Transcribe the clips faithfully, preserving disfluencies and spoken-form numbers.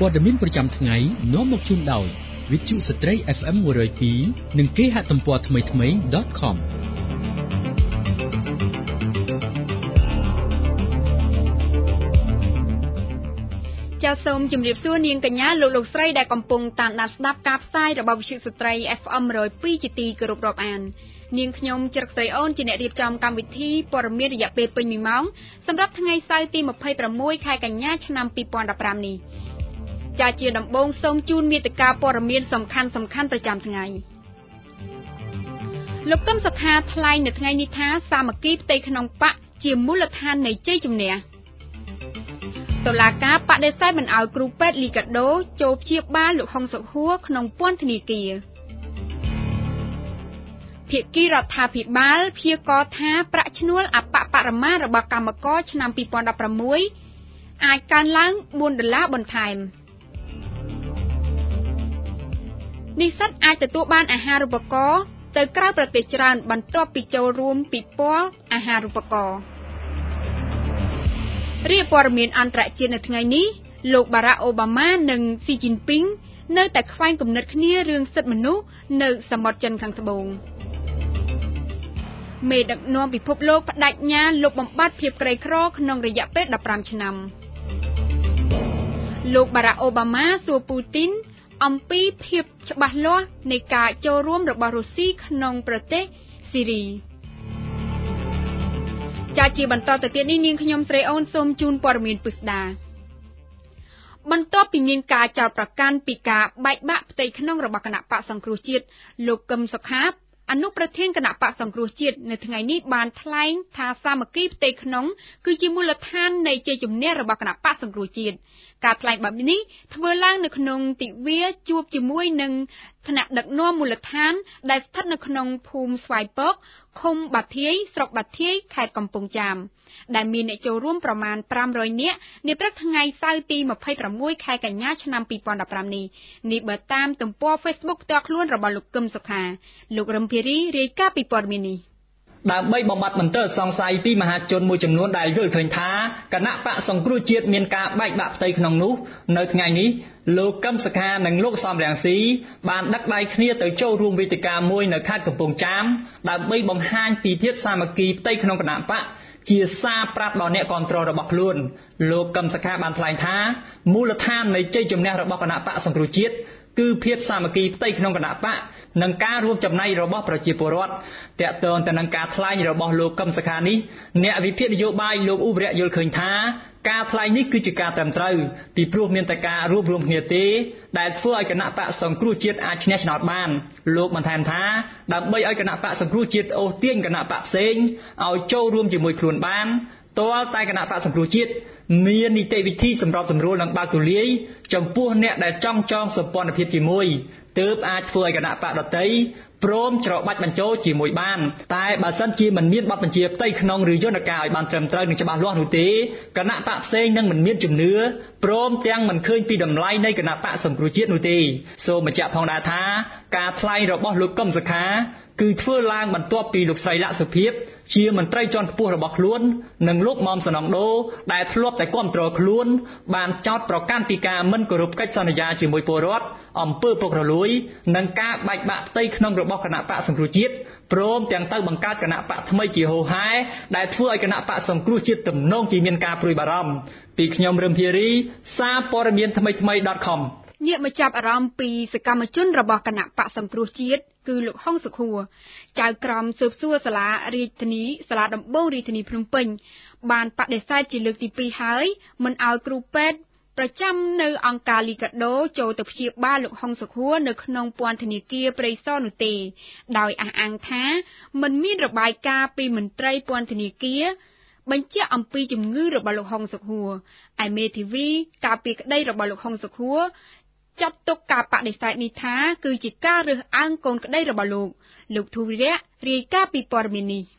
ព័ត៌មានប្រចាំថ្ងៃនាំមកជូនដោយវិទ្យុស្ត្រី เอฟ เอ็ม one oh two និងគេហទំព័រថ្មីថ្មី .com ចាសសូមជម្រាបសួរនាងកញ្ញាលោកលោកស្រីដែលកំពុងតាមដានស្ដាប់ការផ្សាយរបស់វិទ្យុស្ត្រី เอฟ เอ็ม one oh two ជាទីគោរពរាប់អាននាងខ្ញុំជ្រឹកស្រីអូនជាអ្នករៀបចំកម្មវិធីព័ត៌មានរយៈពេលពេញមួយម៉ោងសម្រាប់ថ្ងៃសៅរ៍ទីtwenty-sixខែកញ្ញាឆ្នាំtwenty fifteenនេះចាជាដំបូងសូមជូនមេតិការព័ត៌មានសំខាន់សំខាន់ប្រចាំថ្ងៃលោកកឹមសុខាថ្លែងនៅថ្ងៃនេះថាសាមគ្គីផ្ទៃក្នុងបកជាមូលដ្ឋាននៃជ័យជំនះតុលាការបដិសេធមិនអោយគ្រូពេទ្យលីកាដូចូលព្យាបាលលោកហុងសុខួរក្នុងពន្ធនាគារភាគីរដ្ឋាភិបាលព្យាករណ៍ថាប្រាក់ឈ្នួលអបបរមារបស់កម្មករឆ្នាំtwenty sixteenអាចកើនឡើងfourដុល្លារបន្ថែមនិស្សិតអាចទទួលបានអាហារូបករណ៍ទៅក្រៅប្រទេសច្រើនបន្ទាប់ពីចូលរួមពិព័រណ៍អាហារូបករណ៍រាយព័ត៌មានអន្តរជាតិនៅថ្ងៃនេះលោក Barack Obama និង Xi Jinping នៅតែខ្វែងគំនិតគ្នារឿងសិទ្ធិមនុស្សនៅសមុទ្រចិនខាងត្បូងមេដឹកនាំពិភពលោកបដិញ្ញាលុបបំបាត់ភាពក្រីក្រក្នុងរយៈពេលfifteenឆ្នាំលោក Barack Obama សួរ Putin អំពីភាពច្បាស់លាស់នៃការចូលរួមរបស់រុស្ស៊ីក្នុងប្រទេសស៊ីរីចាជាបន្តទៅទៀតនេះនាងខ្ញុំស្រីអូនសូមជូនព័ត៌មានពិស្ដាបន្ទាប់ពីមានការចោទប្រកាន់ពីការបែកបាក់ផ្ទៃក្នុងរបស់គណៈបកសង្គ្រោះជាតិលោកកឹមសុខាអនុប្រធានគណៈបកសង្គ្រោះជាតិនៅថ្ងៃនេះបានថ្លែងថាសាមគ្គីផ្ទៃក្នុងគឺជាមូលដ្ឋាននៃជ័យជំនះរបស់គណៈបកសង្គ្រោះជាតិការថ្លែងបែបនេះធ្វើឡើងនៅក្នុងទិវាជួបជាមួយនឹងថ្នាក់ដឹកនាំមូលដ្ឋានដែលស្ថិតនៅក្នុងភូមិស្វាយពកឃុំបាធាយស្រុកបាធាយខេត្តកំពង់ចាមដែលមានអ្នកចូលរួមប្រមាណfive hundredនាក់នាព្រឹកថ្ងៃសៅរ៍ទីtwenty-sixខែកញ្ញាឆ្នាំtwenty fifteenនេះនេះបើតាមទំព័រ Facebook ផ្ទាល់ខ្លួនរបស់លោកកឹមសុខាលោករឹមភារីរាយការណ៍ពីព័ត៌មាននេះដើម្បីបំបត្តិមន្ទិលសង្ស័យពីមហាជនមួយចំនួនដែលយល់ឃើញថាគណៈបកសង្គ្រោះជាតិមានការបែកបាក់ផ្ទៃក្នុងនោះនៅថ្ងៃនេះលោកកឹមសុខានិងលោកសំរងស៊ីបានដឹកដៃគ្នាទៅចូលរួមវេទិកាមួយនៅខេត្តកំពង់ចាមដើម្បីបង្ហាញពីភាពសាមគ្គីផ្ទៃក្នុងគណៈបកជាសារប្រាប់ដល់អ្នកគាំទ្ររបស់ខ្លួនលោកកឹមសុខាបានថ្លែងថាមូលដ្ឋាននៃជ័យជំនះរបស់គណៈបកសង្គ្រោះជាតិគឺភាពសាមគ្គីផ្ទៃក្នុងគណៈបកនិងការរួមចំណែករបស់ប្រជាពលរដ្ឋតាក់ទងទៅនឹងការថ្លែងរបស់លោកកឹមសុខានេះអ្នកវិភាគនយោបាយលោកឧបរៈយល់ឃើញថាការថ្លែងនេះគឺជាការត្រឹមត្រូវពីព្រោះមានតែការរួបរวมគ្នាទេដែលធ្វើឲ្យគណៈបកសង្គ្រោះជាតិអាចឈ្នះឆ្នោតបានលោកបន្ថែមថាដើម្បីឲ្យគណៈបកសង្គ្រោះជាតិអូសទាញគណៈបកផ្សេងឲ្យចូលរួមជាមួយខ្លួនបានទាល់តែគណៈបកសង្គ្រោះជាតិមាននីតិវិធីសម្របសម្រួលនិងបើកទូលាយចំពោះអ្នកដែលចង់ចងសម្ព័ន្ធភាពជាមួយទើបអាចធ្វើឲ្យគណៈបកដទៃព្រមច្របាច់បញ្ចូលជាមួយបានតែបើសិនជាមិនមានបទបញ្ជាផ្ទៃក្នុងឬយន្តការឲ្យបានត្រឹមត្រូវនិងច្បាស់លាស់នោះទេគណៈបកផ្សេងនឹងមិនមានជំនឿព្រមទាំងមិនឃើញពីតម្លៃនៃគណៈបកសង្គ្រោះជាតិនោះទេសូមបញ្ជាក់ផងដែរថាការថ្លែងរបស់លោកកឹមសុខាគឺធ្វើឡើងបន្ទាប់ពីលោកស្រីលក្ខសុភាពជាមន្ត្រីជាន់ខ្ពស់របស់ខ្លួននិងលោកមុំសនងដូដែលធ្លាប់តែគាំទ្រខ្លួនបានចោទប្រកាន់ពីការមិនគោរពកិច្ចសន្យាជាមួយពលរដ្ឋអំពើពុករលួយនិងការបែកបាក់ផ្ទៃក្នុងរបស់គណៈបកសង្គ្រោះជាតិព្រមទាំងទៅបង្កើតគណៈបកថ្មីជាហូរហែដែលធ្វើឲ្យគណៈបកសង្គ្រោះជាតិទំនងជាមានការព្រួយបារម្ភពីខ្ញុំរឹមភារីសារព័ត៌មានថ្មីថ្មី .com ងាកមកចាប់អារម្មណ៍ពីសកម្មជនរបស់គណៈបកសង្គ្រោះជាតិគឺលោកហុងសុខួរចៅក្រមស៊ើបសួរសាលារាជធានីសាលាដំបងរាជធានីភ្នំពេញបានបដិសេធជាលើកទីtwoហើយមិនឲ្យគ្រូពេទ្យប្រចាំនៅអង្គការលីកាដូចូលទៅព្យាបាលលោកហុងសុខួរនៅក្នុងពន្ធនាគារព្រៃសរនោះទេដោយអះអាងថាមិនមានរបាយការណ៍ពីមន្ត្រីពន្ធនាគារបញ្ជាក់អំពីជំងឺរបស់លោកហុងសុខួរឯមេធាវីការពីក្តីរបស់លោកហុងសុខួរចាត់ទុកការបដិសេធនេះថាគឺជាការរើសអើងកូនក្តីរបស់លោកលោកធូវីរៈរាយការណ៍ពីព័ត៌មាននេះ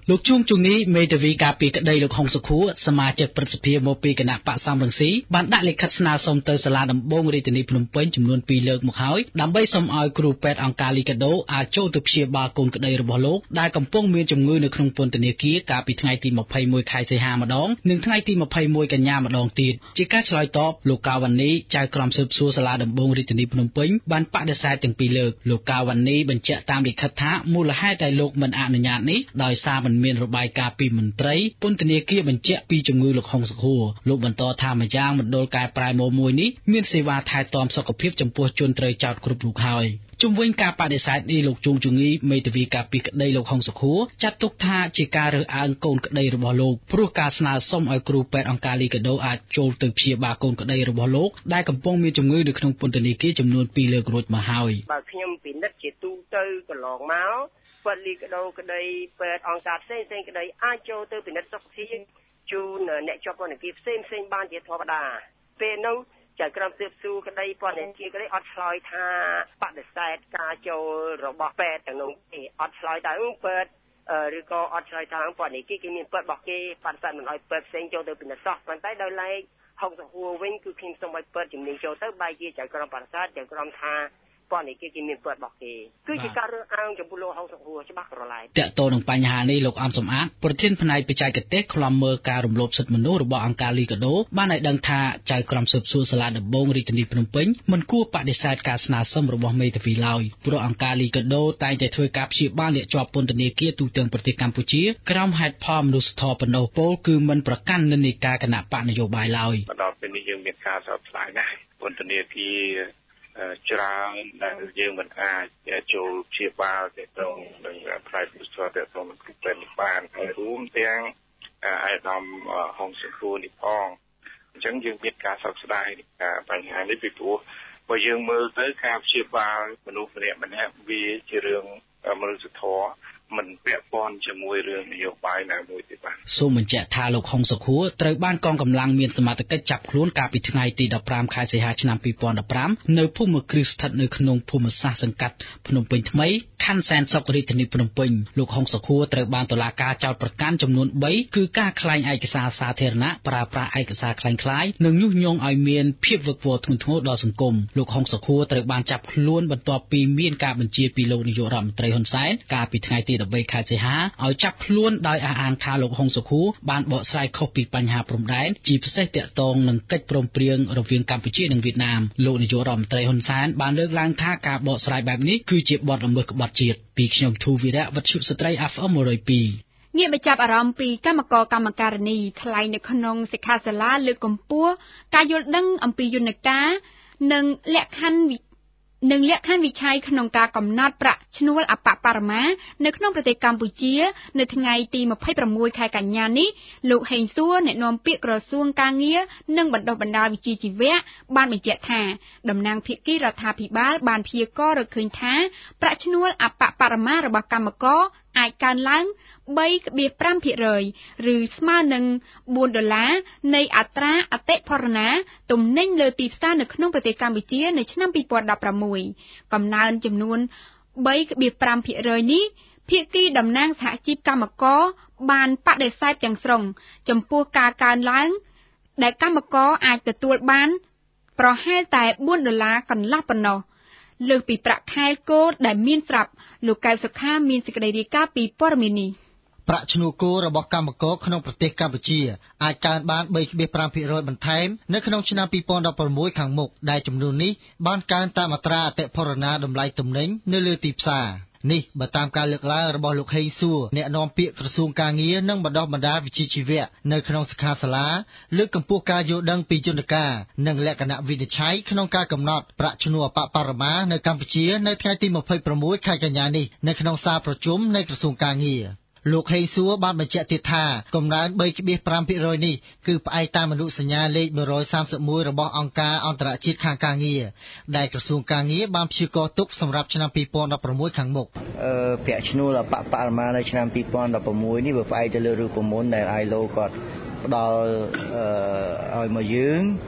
លោកជួងជុងនេះមេធាវីការពីក្តីលោកហុងសុខួរសមាជិកព្រឹទ្ធសភាមកពីគណៈបកសំរងស៊ីបានដាក់លិខិតស្នើសុំទៅសាលាដំបងរាជធានីភ្នំពេញចំនួនពីរលើកមកហើយដើម្បីសុំឲ្យគ្រូពេទ្យអង្គការលីកាដូអាចចូលទៅព្យាបាលកូនក្តីរបស់លោកដែលកំពុងមានជំងឺនៅក្នុងពន្ធនាគារកាលពីថ្ងៃទីម្ភៃមួយខែសីហាម្ដងនិងថ្ងៃទីម្ភៃមួយកញ្ញាម្ដងទៀតជាការឆ្លើយតបលោកកាវ៉ានីចៅក្រមស៊ើបសួរសាលាដំបងរាជធានីភ្នំពេញបានបដិសេធទាំងពីរលើកលោកកាវ៉ានីបញ្ជាក់តាមលិខិតថាមូលហេតុដែលលោកមិនអនុញ្ញាតនេះដោយសារមិនមានរបាយការណ៍ពីមន្ត្រីពន្ធនាគារបញ្ជាក់ពីជំងឺលោកហុងសុខួរលោកបន្តថាម្យ៉ាងមណ្ឌលកែប្រែម៉ូមួយនេះមានសេវាថែទាំសុខភាពចំពោះជនត្រូវចោទគ្រប់រូបហើយជុំវិញការបដិសេធនេះលោកជួងជងីមេធាវីការពីក្តីលោកហុងសុខួរចាត់ទុកថាជាការរើសអើងកូនក្តីរបស់លោកព្រោះការស្នើសុំឲ្យគ្រូពេទ្យអង្គការលីកាដូអាចចូលទៅព្យាបាលកូនក្តីរបស់លោកដែលកំពុងមានជំងឺនៅក្នុងពន្ធនាគារចំនួនពីរលើករួចមកហើយបើខ្ញុំពិនិត្យជាទូទៅកន្លងមកពេទ្យលីកាដូក្តីពេទ្យអង្គការផ្សេងផ្សេងក្តីអាចចូលទៅពិនិត្យសុខភាពជូនអ្នកជាប់ពន្ធនាគារផ្សេងផ្សេងបានជាធម្មតាពេលនោះចៅក្រមស៊ើបសួរក្តីពន្ធនាគារក្តីអត់ឆ្លើយថាបដិសេធការចូលរបស់ពេទ្យទាំងនោះទេអត់ឆ្លើយថាពេទ្យឬក៏អត់ឆ្លើយថាពន្ធនាគារគេមានពេទ្យរបស់គេបដិសេធមិនឲ្យពេទ្យផ្សេងចូលទៅពិនិត្យសោះប៉ុន្តែដោយឡែកហុកសុខួរវិញគឺខ្ញុំសូមឲ្យពេទ្យជំនាញចូលទៅបែរជាចៅក្រមបដិសេធចៅក្រមថាពន្ធនាគារគេមានពេទ្យរបស់គេគឺជាការរើសអើងចំពោះលោកហុកសុខួរច្បាស់ក្រឡែតតកតនឹងបញ្ហានេះលោកអំសំអាតប្រធានផ្នែកបច្ចេកទេសខ្លំមើលការរំលោភសិទ្ធិមនុស្សរបស់អង្គការលីកាដូបានឲ្យដឹងថាចៅក្រមស៊ើបសួរសាលាដំបងរាជធានីភ្នំពេញមិនគួរបដិសេធការស្នើសុំរបស់មេធាវីឡើយព្រោះអង្គការលីកាដូតែងតែធ្វើការព្យាបាលអ្នកជាប់ពន្ធនាគារទូទាំងប្រទេសកម្ពុជាក្រោមហេតុផលមនុស្សធម៌ប៉ុណ្ណោះពលគឺមិនប្រកាន់និន្នាការគណៈបកនយោបាយឡើយបណ្ដោះពេលនេះយើងមានការសោកស្ដាយណាស់ពន្ធនាគារច្រើនដែលយើងមិនអាចចូលព្យាបាលទៅក្នុងនឹងផ្នែកវិទ្យាទៅក្នុងគ្រូពេទ្យបានហើយរួមទាំងអាយដាមហុងសុខួរនេះផងអញ្ចឹងយើងមានការសោកស្ដាយការបញ្ហានេះពីព្រោះបើយើងមើលទៅការព្យាបាលមនុស្សម្នាក់ម្នាក់វាជារឿងមនុស្សធម៌មិនពាក់ព័ន្ធជាមួយរឿងនយោបាយណាមួយទេបាទសូមបញ្ជាក់ថាលោកហុងសុខួរត្រូវបានកងកម្លាំងមានសមត្ថកិច្ចចាប់ខ្លួនកាលពីថ្ងៃទីដប់ប្រាំខែសីហាឆ្នាំពីរពាន់ដប់ប្រាំនៅភូមិគ្រឹះស្ថិតនៅក្នុងភូមិសាស្ត្រសង្កាត់ភ្នំពេញថ្មីខណ្ឌសែនសុខរាជធានីភ្នំពេញលោកហុងសុខួរត្រូវបានតុលាការចោទប្រកាន់ចំនួនបីគឺការក្លែងឯកសារសាធារណៈប្រើប្រាស់ឯកសារក្លែងក្លាយនិងញុះញង់ឲ្យមានភាពវឹកវរធ្ងន់ធ្ងរដល់សង្គមលោកហុងសុខួរត្រូវបានចាប់ខ្លួនបន្ទាប់ពីមានការបញ្ជាពីលោកនាយករដ្ឋមន្ត្រីហ៊ុនសែនកាលពីថ្ងៃទីដប់បីខែសីហាឲ្យចាប់ខ្លួនដោយអះអាងថាលោកហុងសុខួរបានបកស្រាយខុសពីបញ្ហាព្រំដែនជាពិសេសទាក់ទងនឹងកិច្ចព្រមព្រៀងរវាងកម្ពុជានិងវៀតណាមលោកនាយករដ្ឋមន្ត្រីហ៊ុនសែនបានលើកឡើងថាការបកស្រាយបែបនេះគឺជាបទល្មើសក្បត់ជាតិពីខ្ញុំធូវីរៈវិទ្យុស្ត្រី ép អេម một không hai ងាកមកចាប់អារម្មណ៍ពីគណៈកម្មការកម្មការនីថ្លែងនៅក្នុងសិក្ខាសាលាលើកកម្ពស់ការយល់ដឹងអំពីយន្តការនិងលក្ខខណ្ឌនិងលក្ខខណ្ឌវិឆ័យក្នុងការកំណត់ប្រាក់ឈ្នួលអបបរមានៅក្នុងប្រទេសកម្ពុជានៅថ្ងៃទីម្ភៃប្រាំមួយខែកញ្ញានេះលោកហេងសួរអ្នកនាំពាក្យក្រសួងការងារនិងបណ្ដុះបណ្ដាលវិជ្ជាជីវៈបានបញ្ជាក់ថាតំណាងភាគីរដ្ឋាភិបាលបានព្យាករណ៍រកឃើញថាប្រាក់ឈ្នួលអបបរមារបស់កម្មករអាចកើនឡើង បីភាគប្រាំ ភាគរយ ឬស្មើនឹងបួនដុល្លារនៃអត្រាអតិផរណាទំនិញលើទីផ្សារនៅក្នុងប្រទេសកម្ពុជានៅឆ្នាំពីរពាន់ដប់ប្រាំមួយ កំណើនចំនួន បីភាគប្រាំ ភាគរយ នេះភាគីតំណាងសហជីពកម្មករបានបដិសេធទាំងស្រុងចំពោះការកើនឡើងដែលកម្មករអាចទទួលបានប្រហែលតែបួនដុល្លារកន្លះប៉ុណ្ណោះលើសពីប្រាក់ខែគោលដែលមានស្រាប់លោកកៅសុខាមានសេចក្តីរាយការណ៍ពីព័ត៌មាននេះប្រាក់ឈ្នួលគោលរបស់កម្មករក្នុងប្រទេសកម្ពុជាអាចកើនបាន បីភាគប្រាំ ភាគរយ បន្ថែមនៅក្នុងឆ្នាំពីរពាន់ដប់ប្រាំមួយខាងមុខដែលចំនួននេះបានកើនតាមអត្រាអតិផរណាតម្លៃទំនិញនៅលើទីផ្សារនេះបើតាមការលើកឡើងរបស់លោកហេងសួរអ្នកនាំពាក្យក្រសួងការងារនិងបណ្ដុះបណ្ដាលវិជ្ជាជីវៈនៅក្នុងសិក្ខាសាលាលើកកម្ពស់ការយល់ដឹងពីយន្តការនិងលក្ខណៈវិនិច្ឆ័យក្នុងការកំណត់ប្រាក់ឈ្នួលអបបរមានៅកម្ពុជានៅថ្ងៃទីម្ភៃប្រាំមួយខែកញ្ញានេះនៅក្នុងសាលប្រជុំនៃក្រសួងការងារលោកហេងសួរបានបញ្ជាក់ទៀតថាកំណើន បីភាគប្រាំ ភាគរយ នេះគឺផ្អែកតាមអនុសញ្ញាលេខមួយសាមសិបមួយរបស់អង្គការអន្តរជាតិខាងការងារដែលក្រសួងការងារបានព្យាករណ៍ទុកសម្រាប់ឆ្នាំពីរពាន់ដប់ប្រាំមួយខាងមុខអឺប្រាក់ឈ្នួលអបបរមានៅឆ្នាំពីរពាន់ដប់ប្រាំមួយនេះវាផ្អែកទៅលើរូបមន្តដែល ไอ แอล អូ គាត់ផ្ដល់អឺឲ្យមកយើង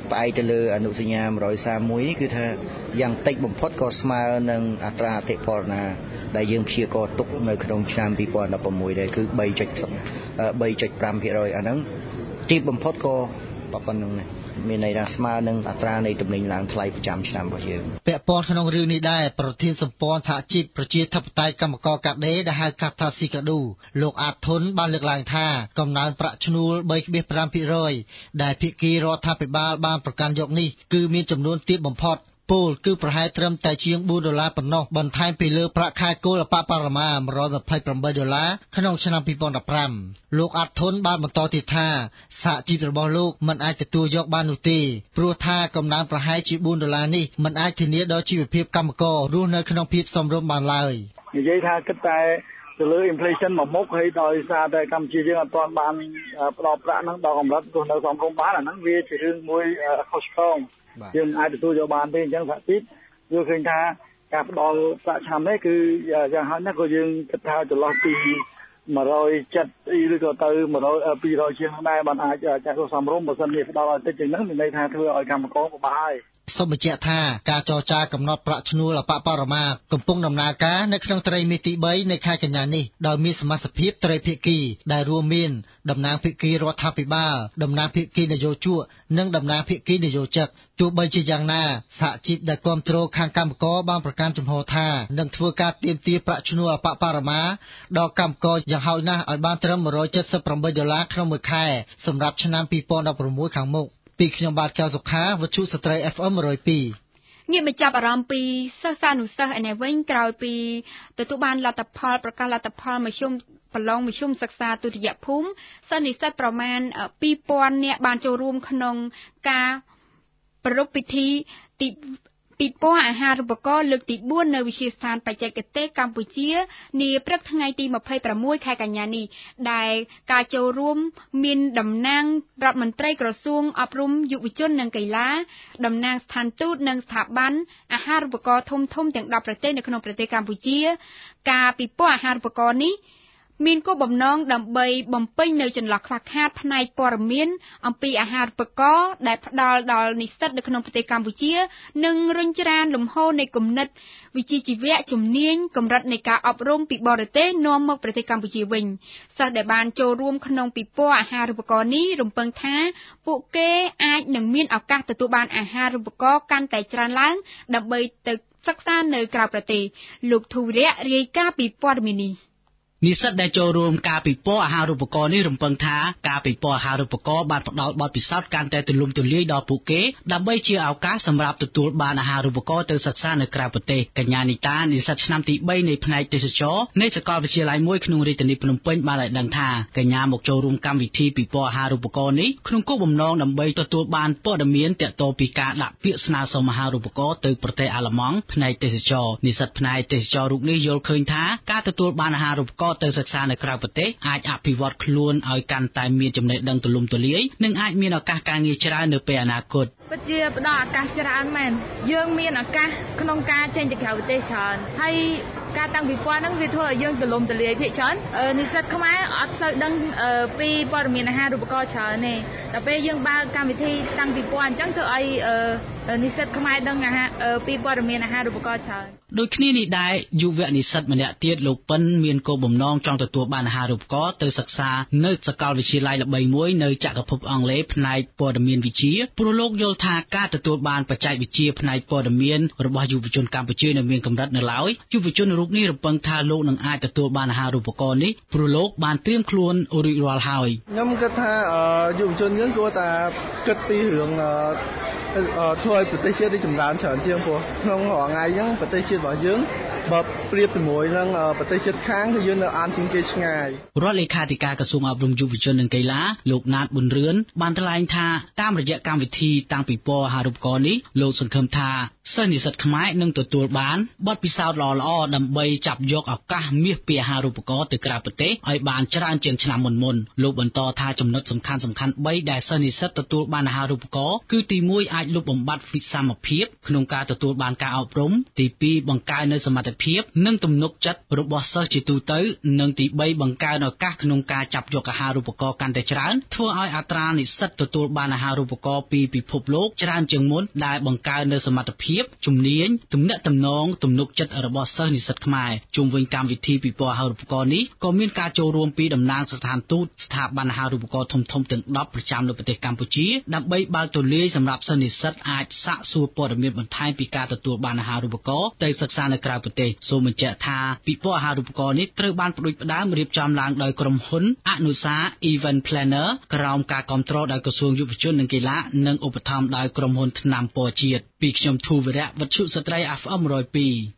ផ្អែកទៅលើអនុសញ្ញាone thirty-oneនេះគឺថាយ៉ាងតិចបំផុតក៏ស្មើនឹងអត្រាអតិផរណាដែលយើងព្យាករណ៍ទុកនៅក្នុងឆ្នាំtwo thousand sixteenដែរគឺthree point five percent អាហ្នឹងទីបំផុតក៏ប៉ុណ្្នឹងដែរមានន័យថាស្មើនឹងអត្រានៃទំនិញឡើងថ្លៃប្រចាំឆ្នាំរបស់យើងពាក់ព័ន្ធក្នុងរឿងនេះដែរប្រធានសម្ព័ន្ធសហជីពប្រជាធិបតេយ្យកម្មករកាដេដែលហៅកាត់ថាស៊ីកាឌូលោកអាតធុនបានលើកឡើងថាកំណើនប្រាក់ឈ្នួលthree point five percent ដែលភាគីរដ្ឋាភិបាលបានប្រកាន់យកនេះគឺមានចំនួនទាបបំផុតពលគឺប្រហែលត្រឹមតែជាងfourដុល្លារប៉ុណ្ណោះបន្ថែមពីលើប្រាក់ខែគោលអបបរមាone hundred twenty-eightដុល្លារក្នុងឆ្នាំtwo thousand fifteenលោកអាត់ធុនបានបន្តទៀតថាសហជីពរបស់លោកមិនអាចទទួលយកបាននោះទេព្រោះថាកំណើនប្រហែលជាfourដុល្លារនេះមិនអាចធានាដល់ជីវភាពកម្មកររស់នៅក្នុងភាពសមរម្យបានឡើយនិយាយថាគិតតែទៅលើ inflation មួយមុខហើយដោយសារតែកម្ពុជាយើងអត់ទាន់បានផ្ដល់ប្រាក់ហ្នឹងដល់កម្រិតទោះនៅសមរម្យបានអាហ្នឹងវាជារឿងមួយខុសឆ្គងយើងអាចទទួលយកបានទេអញ្ចឹងសហជីពយល់ឃើញថាការផ្ដល់ប្រាក់ឆ្នាំនេះគឺយ៉ាងហោចណាស់ក៏យើងគិតថាចន្លោះពីone seventyឬក៏ទៅone hundred two hundredជាងដែរបានអាចចាក់សំរុំបើសិនជាផ្ដល់ឲ្យតិចជាងហ្នឹងមានន័យថាធ្វើឲ្យកម្មករពិបាកហើយសូមបញ្ជាក់ថាការចរចាកំណត់ប្រាក់ឈ្នួលអបបរមាកំពុងដំណើរការនៅក្នុងត្រីមាសទីthreeនៃខែកញ្ញានេះដោយមានសមាជិកត្រីភាគីដែលរួមមានតំណាងភាគីរដ្ឋាភិបាលតំណាងភាគីនយោជកនិងតំណាងភាគីនយោជិកទោះបីជាយ៉ាងណាសហជីពដែលគ្រប់គ្រងខាងកម្មករបានប្រកាន់ជំហរថានឹងធ្វើការទាមទារប្រាក់ឈ្នួលអបបរមាដល់កម្មករយ៉ាងហោចណាស់ឲ្យបានត្រឹមone hundred seventy-eightដុល្លារក្នុងមួយខែសម្រាប់ឆ្នាំtwo thousand sixteenខាងមុខពីខ្ញុំបាទកៅសុខាវិទ្យុស្ត្រី F M one oh two ងាកមកចាប់អារម្មណ៍ពីសិស្សានុសិស្សឯនេះវិញក្រោយពីទទួលបានលទ្ធផលប្រកាសលទ្ធផលមធ្យមប្រឡងមធ្យមសិក្សាទុតិយភូមិសិស្សនិស្សិតប្រមាណtwo thousandនាក់បានចូលរួមក្នុងការប្រារព្ធពិធីទីពិព័រណ៍អាហារូបករណ៍លើកទីfourនៅវិទ្យាស្ថានបច្ចេកទេសកម្ពុជានាព្រឹកថ្ងៃទីtwenty-sixខែកញ្ញានេះដែលការចូលរួមមានតំណាងរដ្ឋមន្ត្រីក្រសួងអប់រំយុវជននិងកីឡាតំណាងស្ថានទូតនិងស្ថាប័នអាហារូបករណ៍ធំៗទាំងtenប្រទេសនៅក្នុងប្រទេសកម្ពុជាការពិព័រណ៍អាហារូបករណ៍នេះមានគោលបំណងដើម្បីបំពេញនៅចន្លោះខ្វះខាតផ្នែកព័ត៌មានអំពីអាហារូបករណ៍ដែលផ្ដល់ដល់និស្សិតនៅក្នុងប្រទេសកម្ពុជានិងរុញច្រានលំហូរនៃគំនិតវិជ្ជាជីវៈជំនាញកម្រិតនៃការអប់រំពីបរទេសនាំមកប្រទេសកម្ពុជាវិញសិស្សដែលបានចូលរួមក្នុងពិព័រណ៍អាហារូបករណ៍នេះរំពឹងថាពួកគេអាចនឹងមានឱកាសទទួលបានអាហារូបករណ៍កាន់តែច្រើនឡើងដើម្បីទៅសិក្សានៅក្រៅប្រទេសលោកធូរៈរាយការណ៍ពីព័ត៌មាននេះនិស្សិតដែលចូលរួមការពិព័រណ៍អាហារូបករណ៍នេះរំពឹងថាការពិព័រណ៍អាហារូបករណ៍បានផ្ដល់បទពិសោធន៍កាន់តែទូលំទូលាយដល់ពួកគេដើម្បីជាឱកាសសម្រាប់ទទួលបានអាហារូបករណ៍ទៅសិក្សានៅក្រៅប្រទេសកញ្ញានីតានិស្សិតឆ្នាំទីthreeនៃផ្នែកទេសចរណ៍នៃសាកលវិទ្យាល័យមួយក្នុងរាជធានីភ្នំពេញបានឲ្យដឹងថាកញ្ញាមកចូលរួមកម្មវិធីពិព័រណ៍អាហារូបករណ៍នេះក្នុងគោលបំណងដើម្បីទទួលបានព័ត៌មានទាក់ទងពីការដាក់ពាក្យស្នើសុំអាហារូបករណ៍ទៅប្រទេសអាល្លឺម៉ង់ផ្នែកទេសចរណ៍និស្សិតផ្នែកទេសចរណ៍រូបនេះយល់ឃើញថាការទទួលបានអាហារូបករណ៍ទៅសិក្សានៅក្រៅប្រទេសអាចអភិវឌ្ឍខ្លួនឲ្យកាន់តែមានចំណេះដឹងទូលំទូលាយនិងអាចមានឱកាសការងារច្រើននៅពេលអនាគតពិតជាផ្ដល់ឱកាសច្រើនមែនយើងមានឱកាសក្នុងការចេញទៅក្រៅប្រទេសច្រើនហើយការតាំងពិព័រណ៍ហ្នឹងវាធ្វើឲ្យយើងទូលំទូលាយភាគច្រើននិស្សិតខ្មែរអត់សូវដឹងពីព័ត៌មានអាហារូបករណ៍ច្រើនទេតែពេលយើងបើកកម្មវិធីតាំងពិព័រណ៍អញ្ចឹងធ្វើឲ្យនិស្សិតខ្មែរដឹងអាហារពីព័ត៌មានអាហារូបករណ៍ច្រើនដូចគ្នានេះដែរយុវនិស្សិតម្នាក់ទៀតលោកប៉ិនមានគោលបំណងចង់ទទួលបានអាហារូបករណ៍ទៅសិក្សានៅសាកលវិទ្យាល័យល្បីមួយនៅចក្រភពអង់គ្លេសផ្នែកព័ត៌មានវិទ្យាព្រោះលោកយល់ថាការទទួលបានបច្ចេកវិទ្យាផ្នែកព័ត៌មានរបស់យុវជនកម្ពុជានៅមានកម្រិតនៅឡើយយុវជនរូបនេះរំពឹងថាលោកនឹងអាចទទួលបានអាហារូបករណ៍នេះព្រោះលោកបានត្រៀមខ្លួនរួចរាល់ហើយខ្ញុំគិតថាយុវជនយើងគួរតែគិតពីរឿងធ្វើឲ្យប្រទេសជាតិរីកចម្រើនច្រើនជាងព្រោះក្នុងរាល់ថ្ងៃអញ្ចឹងប្រទេសជាតិរបស់យើងបើប្រៀបជាមួយនឹងប្រទេសជិតខាងគឺយើងនៅអានជាងគេឆ្ងាយរដ្ឋលេខាធិការក្រសួងអប់រំយុវជននិងកីឡាលោកណាតប៊ុនរឿនបានថ្លែងថាតាមរយៈកម្មវិធីតាំងពិព័រណ៍អាហារូបករណ៍នេះលោកសង្ឃឹមថាសិស្សនិស្សិតខ្មែរនឹងទទួលបានបទពិសោធន៍ល្អៗដើម្បីចាប់យកឱកាសមាសពីអាហារូបករណ៍ទៅក្រៅប្រទេសឲ្យបានច្រើនជាងឆ្នាំមុនមុនលោកបន្តថាចំណុចសំខាន់ៗthreeដែលសិស្សនិស្សិតទទួលបានអាហារូបករណ៍គឺទីoneអាចលុបបំបាត់វិសមភាពក្នុងការទទួលបានការអប់រំទីtwoបង្កើននូវសមត្ថភាពនិងទំនុកចិត្តរបស់សិស្សជាទូទៅនិងទីបីបង្កើនឱកាសក្នុងការចាប់យកអាហារូបករណ៍កាន់តែច្រើនធ្វើឲ្យអត្រានិស្សិតទទួលបានអាហារូបករណ៍ពីពិភពលោកច្រើនជាងមុនដែលបង្កើននូវសមត្ថភាពជំនាញទំនាក់ទំនងទំនុកចិត្តរបស់សិស្សនិស្សិតខ្មែរជុំវិញកម្មវិធីពិព័រណ៍អាហារូបករណ៍នេះក៏មានការចូលរួមពីតំណាងស្ថានទូតស្ថាប័នអាហារូបករណ៍ធំៗទាំងដប់ប្រចាំនៅប្រទេសកម្ពុជាដើម្បីបើកទូលាយសម្រាប់សិស្សនិស្សិតអាចសាកសួរព័ត៌មានបន្ថែមពីការទទួលបានអាហារូបករណ៍ទៅសិក្សានៅក្រៅប្រទេសសូមបញ្ជាក់ថាពិព័រណ៍អាហារូបករណ៍នេះត្រូវបានផ្ដួចផ្ដើមរៀបចំឡើងដោយក្រុមហ៊ុនអនុសា Event Planner ក្រោមការគាំទ្រដោយក្រសួងយុវជននិងកីឡានិងឧបត្ថម្ភដោយក្រុមហ៊ុនថ្នាំពណ៌ជាតិពីខ្ញុំធូវរៈវិទ្យុស្ត្រី ép em một không hai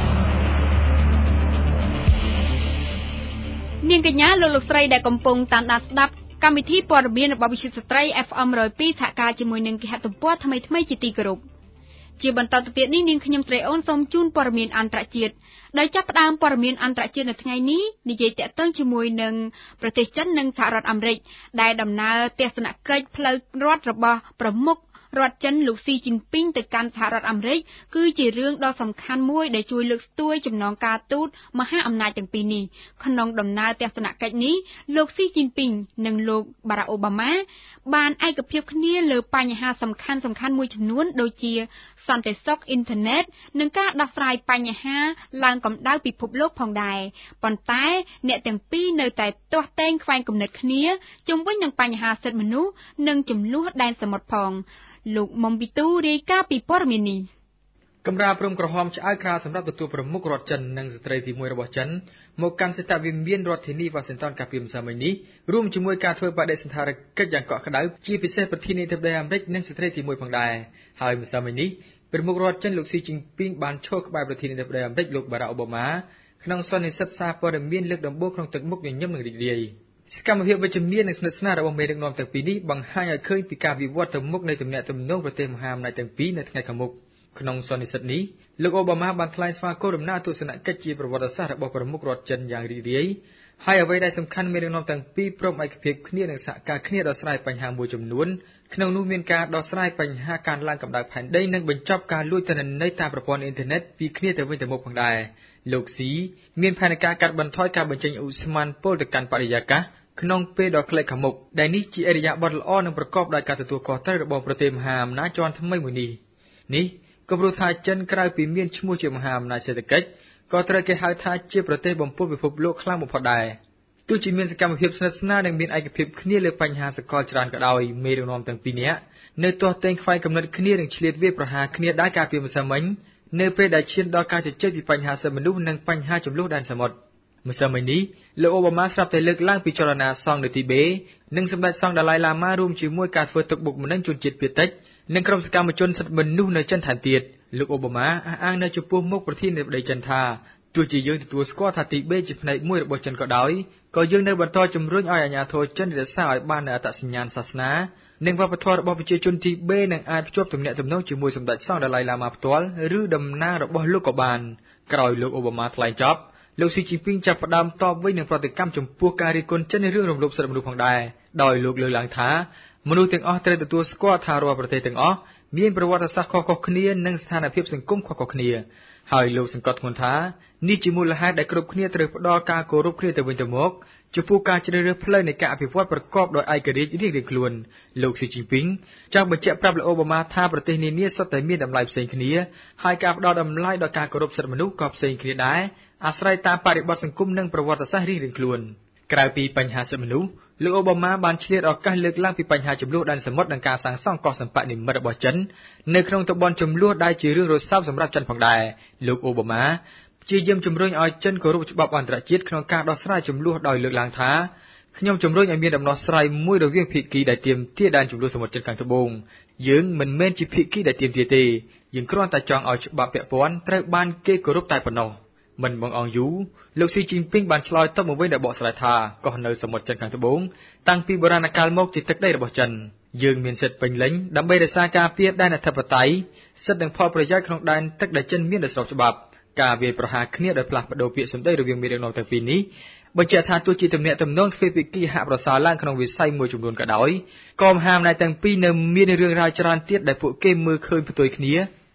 នាងកញ្ញាលោកលោកស្រីដែលកំពុងតាមដានស្ដាប់កម្មវិធីព័ត៌មានរបស់វិទ្យុស្ត្រី ép em một không haiសហការជាមួយនឹងគេហទំព័រថ្មីថ្មីជាទីគោរពជាបន្តទៅទៀតនេះនាងខ្ញុំស្រីអូនសូមជូនព័ត៌មានអន្តរជាតិដោយចាប់ផ្ដើមព័ត៌មានអន្តរជាតិនៅថ្ងៃនេះនិយាយតាក់ទងជាមួយនឹងប្រទេសចិននិងសហរដ្ឋអាមេរិកដែលដំណើរទស្សនកិច្ចផ្លូវរដ្ឋរបស់ប្រមុខរដ្ឋចិនលោកស៊ីជីនពីងទៅកាន់សហរដ្ឋអាមេរិកគឺជារឿងដ៏សំខាន់មួយដែលជួយលើកស្ទួយចំណងការទូតមហាអំណាចទាំងពីរនេះក្នុងដំណើរទស្សនកិច្ចនេះលោកស៊ីជីនពីងនិងលោកបារ៉ាក់អូបាម៉ាបានឯកភាពគ្នាលើបញ្ហាសំខាន់សំខាន់មួយចំនួនដូចជាសន្តិសុខអ៊ីនធឺណិតនិងការដោះស្រាយបញ្ហាឡើងកម្ដៅពិភពលោកផងដែរប៉ុន្តែអ្នកទាំងពីរនៅតែទាស់ទែងខ្វែងគំនិតគ្នាជុំវិញនឹងបញ្ហាសិទ្ធិមនុស្សនិងចំនួនដែនសមុទ្រផងលោកមុំពីទូរាយការណ៍ពីព័ត៌មាននេះកម្រាព្រំក្រហមឆ្អើតក្រាសម្រាប់ទទួលប្រមុខរដ្ឋចិននិងស្ត្រីទីមួយរបស់ចិនមកកាន់សេតវិមានរដ្ឋធានីវ៉ាស៊ីនតោនកាលពីម្សិលមិញនេះរួមជាមួយការធ្វើបដិសណ្ឋារកិច្ចយ៉ាងកក់ក្ដៅជាពិសេសប្រធានាធិបតីអាមេរិកនិងស្ត្រីទីមួយផងដែរហើយម្សិលមិញនេះប្រមុខរដ្ឋចិនលោកស៊ីជីនពីងបានឈរក្បែរប្រធានាធិបតីអាមេរិកលោកបារ៉ាក់អូបាម៉ាក្នុងសន្និសីទសារព័ត៌មានលើកដំបូងក្នុងទឹកមុខញញឹមនិងរីករាយសកម្មភាពវិជ្ជមាននិងស្និទ្ធស្នាលរបស់មេដឹកនាំទាំងពីរនេះបង្ហាញឲ្យឃើញពីការវិវត្តទៅមុខនៃទំនាក់ទំនងប្រទេសមហាអំណាចទាំងពីរនៅថ្ងៃខាងមុខក្នុងសន្និសីទនេះលោកអូបាម៉ាបានថ្លែងស្វាគមន៍ដំណើរទស្សនកិច្ចជាប្រវត្តិសាស្ត្ររបស់ប្រមុខរដ្ឋចិនយ៉ាងរីករាយហើយអ្វីដែលសំខាន់មេដឹកនាំទាំងពីរព្រមឯកភាពគ្នានឹងសហការគ្នាដោះស្រាយបញ្ហាមួយចំនួនក្នុងនោះមានការដោះស្រាយបញ្ហាការឡើងកម្ដៅផែនដីនិងបញ្ចប់ការលួចទិន្នន័យតាមប្រព័ន្ធអ៊ីនធឺណិតពីគ្នាទៅវិញទៅមកផងដែរលោកស៊ីមានផែនការកាត់បន្ថយការបញ្ចេញឧស្ម័នពុលទៅកាន់បរិយាកាសក្នុងពេលដ៏ខ្លីខាងមុខដែលនេះជាអរិយាប័ត្រល្អនិងប្រកបដោយការទទួលខុសត្រូវរបស់ប្រទេសមហាអំណាចជាន់ថ្មីមួយនេះនេះក៏ព្រោះថាចិនក្រៅពីមានឈ្មោះជាមហាអំណាចសេដ្ឋកិច្ចក៏ត្រូវគេហៅថាជាប្រទេសបំពុលពិភពលោកខ្លាំងបំផុតដែរទោះជាមានសកម្មភាពស្និទ្ធស្នាលនិងមានឯកភាពគ្នាលើបញ្ហាសកលច្រើនក៏ដោយមេដឹកនាំទាំងពីរនាក់នៅទាស់ទែងខ្វែងគំនិតគ្នានិងឆ្លៀតវាប្រហារគ្នាដែរកាលពីម្សិលមិញនៅពេលដែលឈានដល់ការជជែកពីបញ្ហាសិទ្ធិមនុស្សនិងបញ្ហាចំនួនដែនសមុទ្រម្សិលមិញនេះលោកអូបាម៉ាស្រាប់តែលើកឡើងពីចលនាសង្ឃនៅទីបេនិងសម្ដេចសង្ឃដាឡៃឡាម៉ារួមជាមួយការធ្វើទុកបុកម្នេញជនជាតិភាគតិចនិងក្រុមសកម្មជនសិទ្ធិមនុស្សនៅចិនថែមទៀតលោកអូបាម៉ាអះអាងនៅចំពោះមុខប្រធានាធិបតីចិនថាទោះជាយើងទទួលស្គាល់ថាទីបេជាផ្នែកមួយរបស់ចិនក៏ដោយក៏យើងនៅបន្តជំរុញឲ្យអាជ្ញាធរចិនរក្សាឲ្យបាននូវអត្តសញ្ញាណសាសនានិងវប្បធម៌របស់ប្រជាជនទីបេនិងអាចភ្ជាប់ទំនាក់ទំនងជាមួយសម្ដេចសង្ឃដាឡៃឡាម៉ាផ្ទាល់ឬតំណាងរបស់លោកក៏បានក្រោយលោកអូបាម៉ាថ្លែងចប់លោកស៊ីជីនពីងចាប់ផ្ដើមតបវិញនឹងប្រតិកម្មចំពោះការរិះគន់ចិនរឿងរំលោភសិទ្ធិមនុស្សផងដែរដោយលោកលើកឡើងថាមនុស្សទាំងអស់ត្រូវទទួលស្គាល់ថារាល់ប្រទេសទាំងអស់មានប្រវត្តិសាស្ត្រខុសៗគ្នានិងស្ថានភាពសង្គមខុសៗគ្នាហើយលោកសង្កត់ធ្ងន់ថានេះជាមូលហេតុដែលគ្រប់គ្នាត្រូវផ្ដល់ការគោរពគ្នាទៅវិញទៅមកចំពោះការជ្រើសរើសផ្លូវនៃការអភិវឌ្ឍប្រកបដោយឯករាជ្យរៀងៗខ្លួនលោកស៊ីជីនពីងចង់បញ្ជាក់ប្រាប់លោកអូបាម៉ាថាប្រទេសនានាសុទ្ធតែមានតម្លៃផ្សេងគ្នាហើយការផ្ដល់តម្លៃដល់ការគោរពសិទ្ធិមនុស្សក៏ផ្សេងគ្នាដែរអាស្រ័យតាមបរិបទសង្គមនិងប្រវត្តិសាស្ត្ររៀងៗខ្លួនក្រៅពីបញ្ហាសិទ្ធិមនុស្សលោកអូបាម៉ាបានឆ្លៀតឱកាសលើកឡើងពីបញ្ហាចំនួនដែនសមុទ្រនិងការសាងសង់កោះសម្បត្តិនិមិត្តរបស់ចិននៅក្នុងតំបន់ចំនួនដែលជារឿងរសើបសម្រាប់ចិនផងដែរលោកអូបាម៉ាព្យាយាមជំរុញឲ្យចិនគោរពច្បាប់អន្តរជាតិក្នុងការដោះស្រាយចំនួនដោយលើកឡើងថាខ្ញុំជំរុញឲ្យមានដំណោះស្រាយមួយរវាងភាគីដែលទាមទារដែនជម្លោះសមុទ្រចិនខាងត្បូងយើងមិនមែនជាភាគីដែលទាមទារទេយើងគ្រាន់តែចង់ឲ្យច្បាប់ពាក់ព័ន្ធត្រូវបានគេគោរពតែប៉ុណ្ណោះមិនបងអងយូលោកស៊ីជីនពីងបានឆ្លើយតបមកវិញដោយបកស្រាយថាកោះនៅសមុទ្រចិនខាងត្បូងតាំងពីបុរាណកាលមកជាទឹកដីរបស់ចិនយើងមានសិទ្ធិពេញលេញដើម្បីរក្សាការពារដែនអធិបតេយ្យសិទ្ធិនិងផលប្រយោជន៍ក្នុងដែនទឹកដែលចិនមានដោយស្របច្បាប់ការវាយប្រហារគ្នាដោយផ្លាស់ប្ដូរពាក្យសម្ដីរវាងមេដឹកនាំទាំងពីរនេះបញ្ជាក់ថាទោះជាទំនាក់ទំនងទ្វេភាគីហាក់ប្រសើរឡើងក្នុងវិស័យមួយចំនួនក៏ដោយក៏មហាអំណាចទាំងពីរនៅមានរឿងរ៉ាវច្រើនទៀតដែលពួកគេមើលឃើញផ្ទុយគ្នា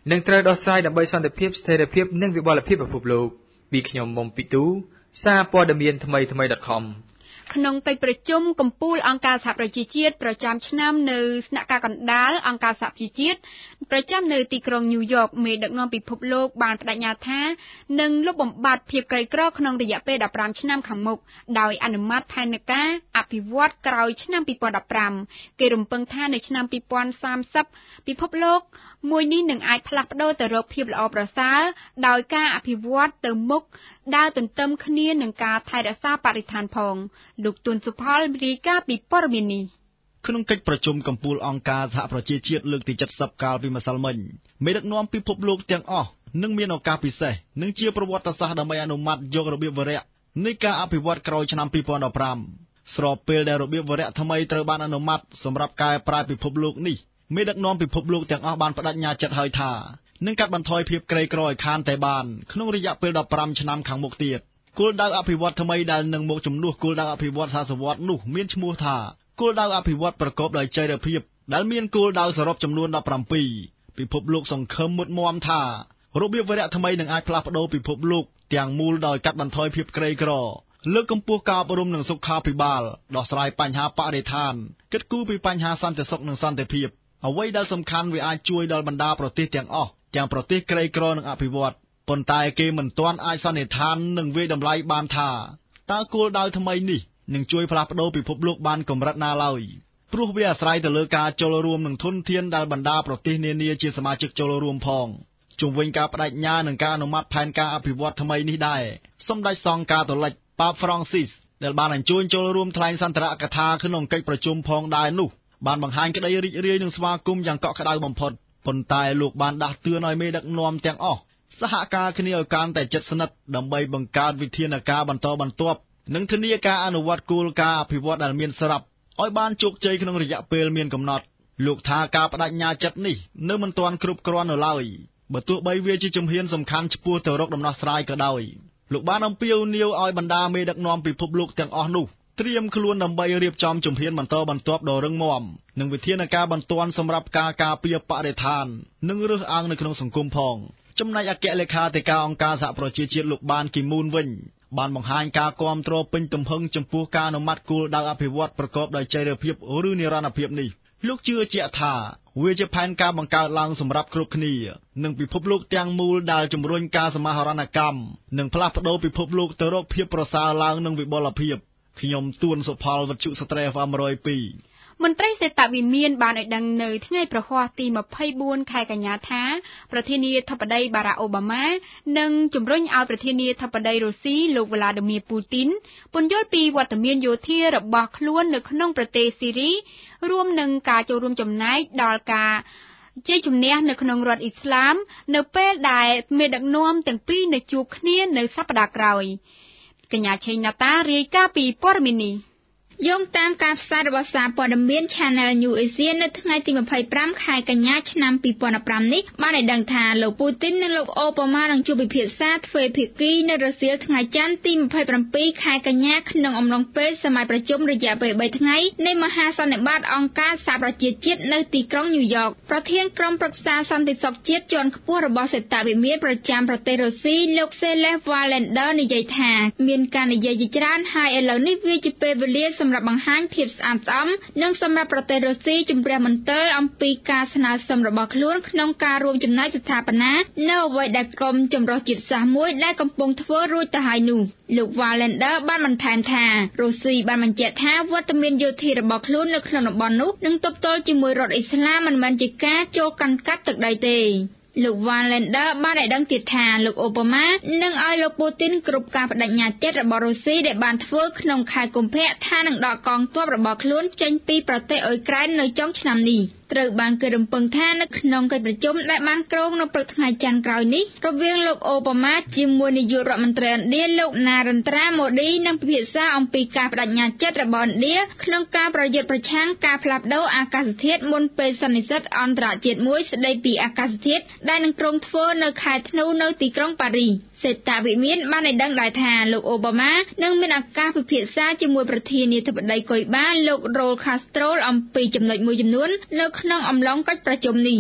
និងត្រូវដោះស្រាយដើម្បីសន្តិភាពស្ថិរភាពនិងវិបលភាពពិភពលោកពីខ្ញុំមុំពីទូសារព័ត៌មានថ្មីថ្មី .com ក្នុងកិច្ចប្រជុំកំពូលអង្គការសហប្រជាជាតិប្រចាំឆ្នាំនៅស្នាក់ការកណ្ដាលអង្គការសហប្រជាជាតិប្រចាំនៅទីក្រុងញូវយ៉កមេដឹកនាំពិភពលោកបានបដិញ្ញាថានឹងលុបបំបាត់ភាពក្រីក្រក្នុងរយៈពេលដប់ប្រាំឆ្នាំខាងមុខដោយអនុម័តផែនការអភិវឌ្ឍក្រោយឆ្នាំពីរពាន់ដប់ប្រាំគេរំពឹងថានៅឆ្នាំពីរពាន់សាមសិបពិភពលោកមួយនេះនឹងអាចផ្លាស់ប្ដូរទៅរកភាពល្អប្រសើរដោយការអភិវឌ្ឍទៅមុខដើរទន្ទឹមគ្នានឹងការថែរក្សាបរិស្ថានផងលោកទួនសុផលរាយការណ៍ពីព័ត៌មាននេះក្នុងកិច្ចប្រជុំកំពូលអង្គការសហប្រជាជាតិលើកទី เจ็ดสิบ កាលពីម្សិលមិញមេដឹកនាំពិភពលោកទាំងអស់នឹងមានឱកាសពិសេសនិងជាប្រវត្តិសាស្ត្រដើម្បីអនុម័តយករបៀបវរៈនៃការអភិវឌ្ឍក្រោយឆ្នាំពីរពាន់ដប់ប្រាំស្របពេលដែលរបៀបវរៈថ្មីត្រូវបានអនុម័តសម្រាប់កែប្រែពិភពលោកនេះមេដឹកនាំពិភពលោកទាំងអស់បានបដិញ្ញាចិត្តហើយថានឹងកាត់បន្ថយភាពក្រីក្រឲ្យខានតែបានក្នុងរយៈពេលដប់ប្រាំឆ្នាំខាងមុខទៀតគោលដៅអភិវឌ្ឍថ្មីដែលនឹងមកជំនួសគោលដៅអភិវឌ្ឍសាសវត្សនោះមានឈ្មោះថាគោលដៅអភិវឌ្ឍប្រកបដោយចីរភាពដែលមានគោលដៅសរុបចំនួនដប់ប្រាំពីរពិភពលោកសង្ឃឹមមុតមាំថារបៀបវរៈថ្មីនឹងអាចផ្លាស់ប្ដូរពិភពលោកទាំងមូលដោយកាត់បន្ថយភាពក្រីក្រលើកកម្ពស់ការអប់រំនិងសុខាភិបាលដោះស្រាយបញ្ហាបរិស្ថានគិតគូរពីបញ្ហាសន្តិសុខនិងសន្តិភាពអ្វីដែលសំខាន់វាអាចជួយដល់បណ្ដាប្រទេសទាំងអស់ទាំងប្រទេសក្រីក្រនិងអភិវឌ្ឍប៉ុន្តែគេមិនទាន់អាចសន្និដ្ឋាននិងវាយតម្លៃបានថាតើគោលដៅថ្មីនេះនឹងជួយផ្លាស់ប្ដូរពិភពលោកបានកម្រិតណាឡើយព្រោះវាអាស្រ័យទៅលើការចូលរួមនិងធនធានដែលបណ្ដាប្រទេសនានាជាសមាជិកចូលរួមផងជុំវិញការបដិញ្ញានិងការអនុម័តផែនការអភិវឌ្ឍថ្មីនេះដែរសម្ដេចសង្ឃកាតូលិកប៉ាប Francis ដែលបានអញ្ជើញចូលរួមថ្លែងសន្ទរកថាក្នុងកិច្ចប្រជុំផងដែរនោះបានបង្ហាញក្តីរីករាយនិងស្វាគមន៍យ៉ាងកក់ក្ដៅបំផុតប៉ុន្តែលោកបានដាស់តឿនឲ្យមេដឹកនាំទាំងអស់សហការគ្នាឲ្យកាន់តែជិតស្និទ្ធដើម្បីបង្កើតវិធានការបន្តបន្ទាប់និងធានាការអនុវត្តគោលការណ៍អភិវឌ្ឍដែលមានស្រាប់ឲ្យបានជោគជ័យក្នុងរយៈពេលមានកំណត់លោកថាការបដិញ្ញាចិត្តនេះនៅមិនទាន់គ្រប់គ្រាន់នៅឡើយបើទោះបីវាជាជំហានសំខាន់ឆ្ពោះទៅរកដំណោះស្រាយក៏ដោយលោកបានអំពាវនាវឲ្យបណ្ដាមេដឹកនាំពិភពលោកទាំងអស់នោះត្រៀមខ្លួនដើម្បីរៀបចំជំហានបន្តបន្ទាប់ដ៏រឹងមាំនិងវិធានការបន្ទាន់សម្រាប់ការការពារបរិស្ថាននិងរើសអើងនៅក្នុងសង្គមផងចំណែកអគ្គលេខាធិការអង្គការសហប្រជាជាតិលោកបានគីមូនវិញបានបង្ហាញការគាំទ្រពេញទំហឹងចំពោះការអនុម័តគោលដៅអភិវឌ្ឍប្រកបដោយចីរភាពឬនិរន្តរភាពនេះលោកជឿជាក់ថាវាជាផែនការបង្កើតឡើងសម្រាប់គ្រប់គ្នានិងពិភពលោកទាំងមូលដែលជំរុញការសមាហរណកម្មនិងផ្លាស់ប្ដូរពិភពលោកទៅរកភាពប្រសើរឡើងនិងវិបុលភាពខ្ញុំទួនសុផលវត្ថុស្ត្រី ហ្វ មone oh two មន្ត្រីសេតវិមានបានឲ្យដឹងនៅថ្ងៃប្រហ័សទីម្ភៃបួនខែកញ្ញាថាប្រធានាធិបតីបារ៉ាក់អូបាម៉ានឹងជំរុញឲ្យប្រធានាធិបតីរុស្ស៊ីលោកវ្លាឌីមៀពូទីនពន្យល់ពីវត្តមានយោធារបស់ខ្លួននៅក្នុងប្រទេសស៊ីរីរួមនឹងការចូលរួមចំណែកដល់ការជ័យជំនះនៅក្នុងរដ្ឋអ៊ីស្លាមនៅពេលដែលមេដឹកនាំទាំងពីរនៅជួបគ្នានៅសប្តាហ៍ក្រោយកញ្ញាឆេងណាតារាយការណ៍ពីព័ត៌មាននេះយោងតាមការផ្សាយរបស់សារព័ត៌មាន Channel New Asia នៅថ្ងៃទីម្ភៃប្រាំខែកញ្ញាឆ្នាំពីរពាន់ដប់ប្រាំនេះបានឲ្យដឹងថាលោកពូទីននិងលោកអូបាម៉ានឹងជួបពិភាក្សាទ្វេភាគីនៅរសៀលថ្ងៃច័ន្ទទីម្ភៃប្រាំពីរខែកញ្ញាក្នុងអំឡុងពេលសម័យប្រជុំរយៈពេលបីថ្ងៃនៃមហាសន្និបាតអង្គការសហប្រជាជាតិនៅទីក្រុងញូវយ៉កប្រធានក្រុមប្រឹក្សាសន្តិសុខជាតិជាន់ខ្ពស់របស់សេតវិមានប្រចាំប្រទេសរុស្ស៊ីលោកសេលេសវ៉ាឡែនដឺនិយាយថាមានការនិយាយជាច្រើនហើយឥឡូវនេះវាជាពេលវេលាសម្រាប់បង្ហាញភាពស្អាតស្អំនិងសម្រាប់ប្រទេសរុស្ស៊ីជំរះមន្ទិលអំពីការស្នើសុំរបស់ខ្លួនក្នុងការរួមចំណែកស្ថាបនានៅអ្វីដែលក្រុមចម្រុះជាតិសាសន៍មួយដែលកំពុងធ្វើរួចទៅហើយនោះលោក Valender បានបន្ថែមថារុស្ស៊ីបានបញ្ជាក់ថាវត្តមានយោធារបស់ខ្លួននៅក្នុងតំបន់នោះនឹងទប់ទល់ជាមួយរដ្ឋអ៊ីស្លាមមិនមែនជាការចូលកាន់កាប់ទឹកដីទេលោក Valender បានឲ្យដឹងទៀតថាលោកអូបាម៉ានឹងឲ្យលោកពូទីនគ្រប់ការបដិញ្ញាចិត្តរបស់រុស្ស៊ីដែលបានធ្វើក្នុងខែកុម្ភៈថានឹងដកកងទ័ពរបស់ខ្លួនចេញពីប្រទេសអ៊ុយក្រែននៅចុងឆ្នាំនេះត្រូវបានគេរំពឹងថានៅក្នុងកិច្ចប្រជុំដែលបានគ្រោងនៅព្រឹកថ្ងៃច័ន្ទក្រោយនេះរវាងលោកអូបាម៉ាជាមួយនាយករដ្ឋមន្ត្រីឥណ្ឌាលោកណារិនត្រាម៉ូឌីនឹងពិភាក្សាអំពីការបដិញ្ញាចិត្តរបស់ឥណ្ឌាក្នុងការប្រយុទ្ធប្រឆាំងការផ្លាស់ប្ដូរអាកាសធាតុមុនពេលសន្និសីទអន្តរជាតិមួយស្តីពីអាកាសធាតុដែលនឹងក្រុងធ្វើនៅខែធ្នូនៅទីក្រុងប៉ារីសសេតវិមានបានឲ្យដឹងដែរថាលោកអូបាម៉ានឹងមានឱកាសពិភាក្សាជាមួយប្រធានាធិបតីកុយបាលោករ៉ូលខាស្ត្រូលអំពីចំណុចមួយចំនួននៅក្នុងអំឡុងកិច្ចប្រជុំនេះស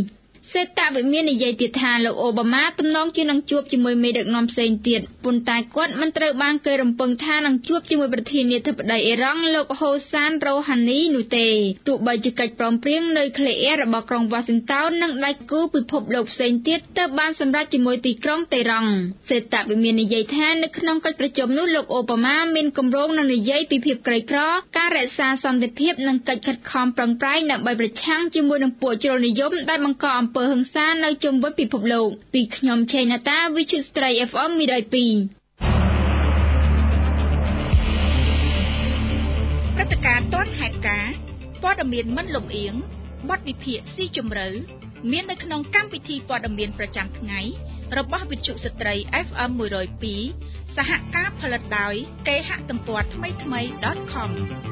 សេតវិមាននិយាយទៀតថាលោកអូបាម៉ាទំនងជានឹងជួបជាមួយមេដឹកនាំផ្សេងទៀតប៉ុន្តែគាត់មិនត្រូវបានគេរំពឹងថានឹងជួបជាមួយប្រធានាធិបតីអ៊ីរ៉ង់លោកហូសានរ៉ូហានីនោះទេទោះបីជាកិច្ចព្រមព្រៀងនៅក្លេអ៊ែររបស់ក្រុងវ៉ាស៊ីនតោននិងដៃគូពិភពលោកផ្សេងទៀតទៅបានសម្រេចជាមួយទីក្រុងតេរ៉ង់សេតវិមាននិយាយថានៅក្នុងកិច្ចប្រជុំនោះលោកអូបាម៉ាមានគម្រោងនឹងនិយាយពីភាពក្រីក្រការរក្សាសន្តិភាពនិងកិច្ចខិតខំប្រឹងប្រែងដើម្បីប្រឆាំងជាមួយនឹងពួកជ្រុលនិយមដែលបង្កអំពើហិង្សានៅជុំវិញពិភពលោកពីខ្ញុំឆេណាតាវិទ្យុស្ត្រី អេហ្វ អេម មួយរយពីរព្រឹត្តិការណ៍ទាន់ហេតុការណ៍ព័ត៌មានមិនលំអៀងបទវិភាគស៊ីជម្រៅមាននៅក្នុងកម្មវិធីព័ត៌មានប្រចាំថ្ងៃរបស់វិទ្យុស្ត្រី អេហ្វ អេម មួយរយពីរសហការផលិតដោយគេហទំព័រថ្មីថ្មី .com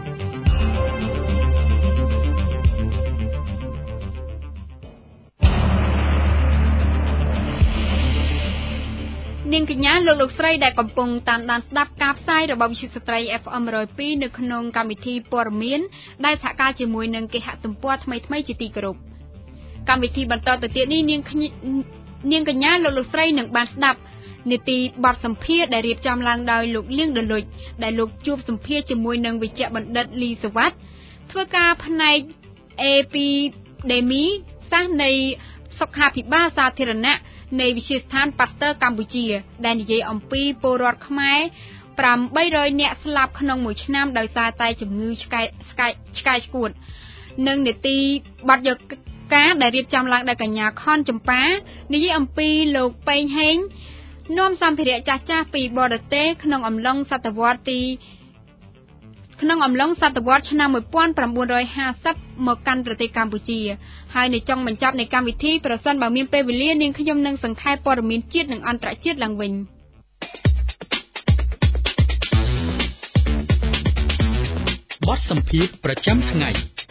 នាងកញ្ញាលោកលោកស្រីដែលកំពុងតាមដានស្ដាប់ការផ្សាយរបស់វិទ្យុស្ត្រី អេហ្វ អេម មួយរយពីរនៅក្នុងកម្មវិធីព័ត៌មានដែលសហការជាមួយនឹងគេហទំព័រថ្មីថ្មីជាទីគោរពកម្មវិធីបន្តទៅទៀតនេះនាងនាងកញ្ញាលោកលោកស្រីនឹងបានស្ដាប់នីតិបទសម្ភាសន៍ដែលរៀបចំឡើងដោយលោកលៀងដលុចដែលលោកជួបសម្ភាសន៍ជាមួយនឹងវិជ្ជបណ្ឌិតលីសវ័តធ្វើការផ្នែក Epidemi សាស្ត្រនៃសុខាភិបាលសាធារណៈនៃវិទ្យាស្ថានប៉ាស្ទ័រកម្ពុជាដែលនិយាយអំពីពលរដ្ឋខ្មែរប្រាំបីរយនាក់ស្លាប់ក្នុងមួយឆ្នាំដោយសារតែជំងឺឆ្កែឆ្កែឆ្កែឆ្កួតនិងនីតិបទយកការដែលរៀបចំឡើងដោយកញ្ញាខនចម្ប៉ានិយាយអំពីលោកប៉េងហេងនាំសម្ភារៈចាស់ចាស់ពីបរទេសក្នុងអំឡុងសតវត្សទីក្នុងអំឡុងសតវត្សឆ្នាំmột nghìn chín trămห้าสิบមកកាន់ប្រទេសកម្ពុជាហើយនៅចុងបញ្ចប់នៃកម្មវិធីប្រសិនបើមានពេលវេលានាងខ្ញុំនឹងសង្ខេបព័ត៌មានជាតិនិងអន្តរជាតិឡើងវិញបទសម្ភាសន៍ប្រចាំថ្ងៃ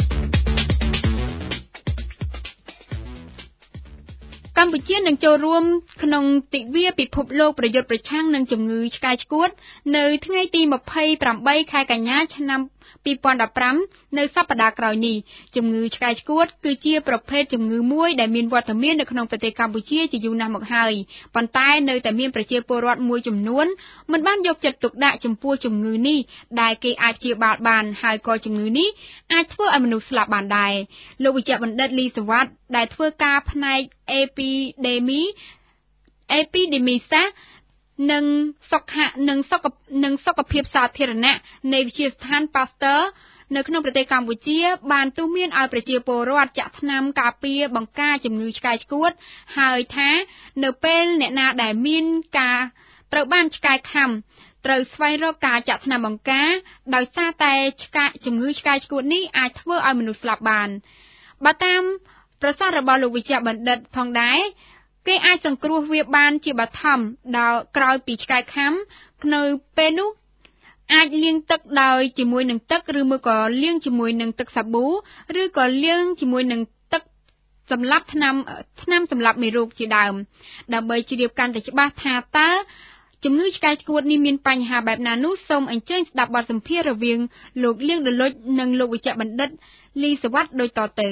កម្ពុជានឹងចូលរួមក្នុងទិវាពិភពលោកប្រយុទ្ធប្រឆាំងនឹងជំងឺឆ្កែឆ្កួតនៅថ្ងៃទីម្ភៃប្រាំបីខែកញ្ញាឆ្នាំពីរពាន់ដប់ប្រាំនៅសប្តាហ៍ក្រោយនេះជំងឺឆ្កែឆ្កួតគឺជាប្រភេទជំងឺមួយដែលមានវត្តមាននៅក្នុងប្រទេសកម្ពុជាជាយូរណាស់មកហើយប៉ុន្តែនៅតែមានប្រជាពលរដ្ឋមួយចំនួនមិនបានយកចិត្តទុកដាក់ចំពោះជំងឺនេះដែលគេអាចព្យាបាលបានហើយក៏ជំងឺនេះអាចធ្វើឲ្យមនុស្សស្លាប់បានដែរលោកវិជ្ជបណ្ឌិតលីសវ័តដែលធ្វើការផ្នែក Epidemi Epidemi សាស្ត្រនិងសុខៈនិងសុខនិងសុខភាពសាធារណៈនៃវិទ្យាស្ថានប៉ាស្ទ័រនៅក្នុងប្រទេសកម្ពុជាបានទូន្មានឲ្យប្រជាពលរដ្ឋចាក់ថ្នាំការពារបង្ការជំងឺឆ្កែឆ្កួតហើយថានៅពេលអ្នកណាដែលមានការត្រូវបានឆ្កែខាំត្រូវស្វែងរកការចាក់ថ្នាំបង្ការដោយសារតែឆ្កែជំងឺឆ្កែឆ្កួតនេះអាចធ្វើឲ្យមនុស្សស្លាប់បានបើតាមប្រសាសន៍របស់លោកវិជ្ជបណ្ឌិតផងដែរគេអាចសង្គ្រោះវាបានជាបឋមដល់ក្រោយពីឆ្កែខាំនៅពេលនោះអាចលាងទឹកដោយជាមួយនឹងទឹកឬមួយក៏លាងជាមួយនឹងទឹកសាប៊ូឬក៏លាងជាមួយនឹងទឹកសម្លាប់ថ្នាំថ្នាំសម្លាប់មេរោគជាដើមដើម្បីជ្រាបកាន់តែច្បាស់ថាតើជំងឺឆ្កែឆ្កួតនេះមានបញ្ហាបែបណានោះសូមអញ្ជើញស្ដាប់បទសម្ភាសន៍រវាងលោកលៀងដលុចនិងលោកវិជ្ជបណ្ឌិតលីសវ័តដូចតទៅ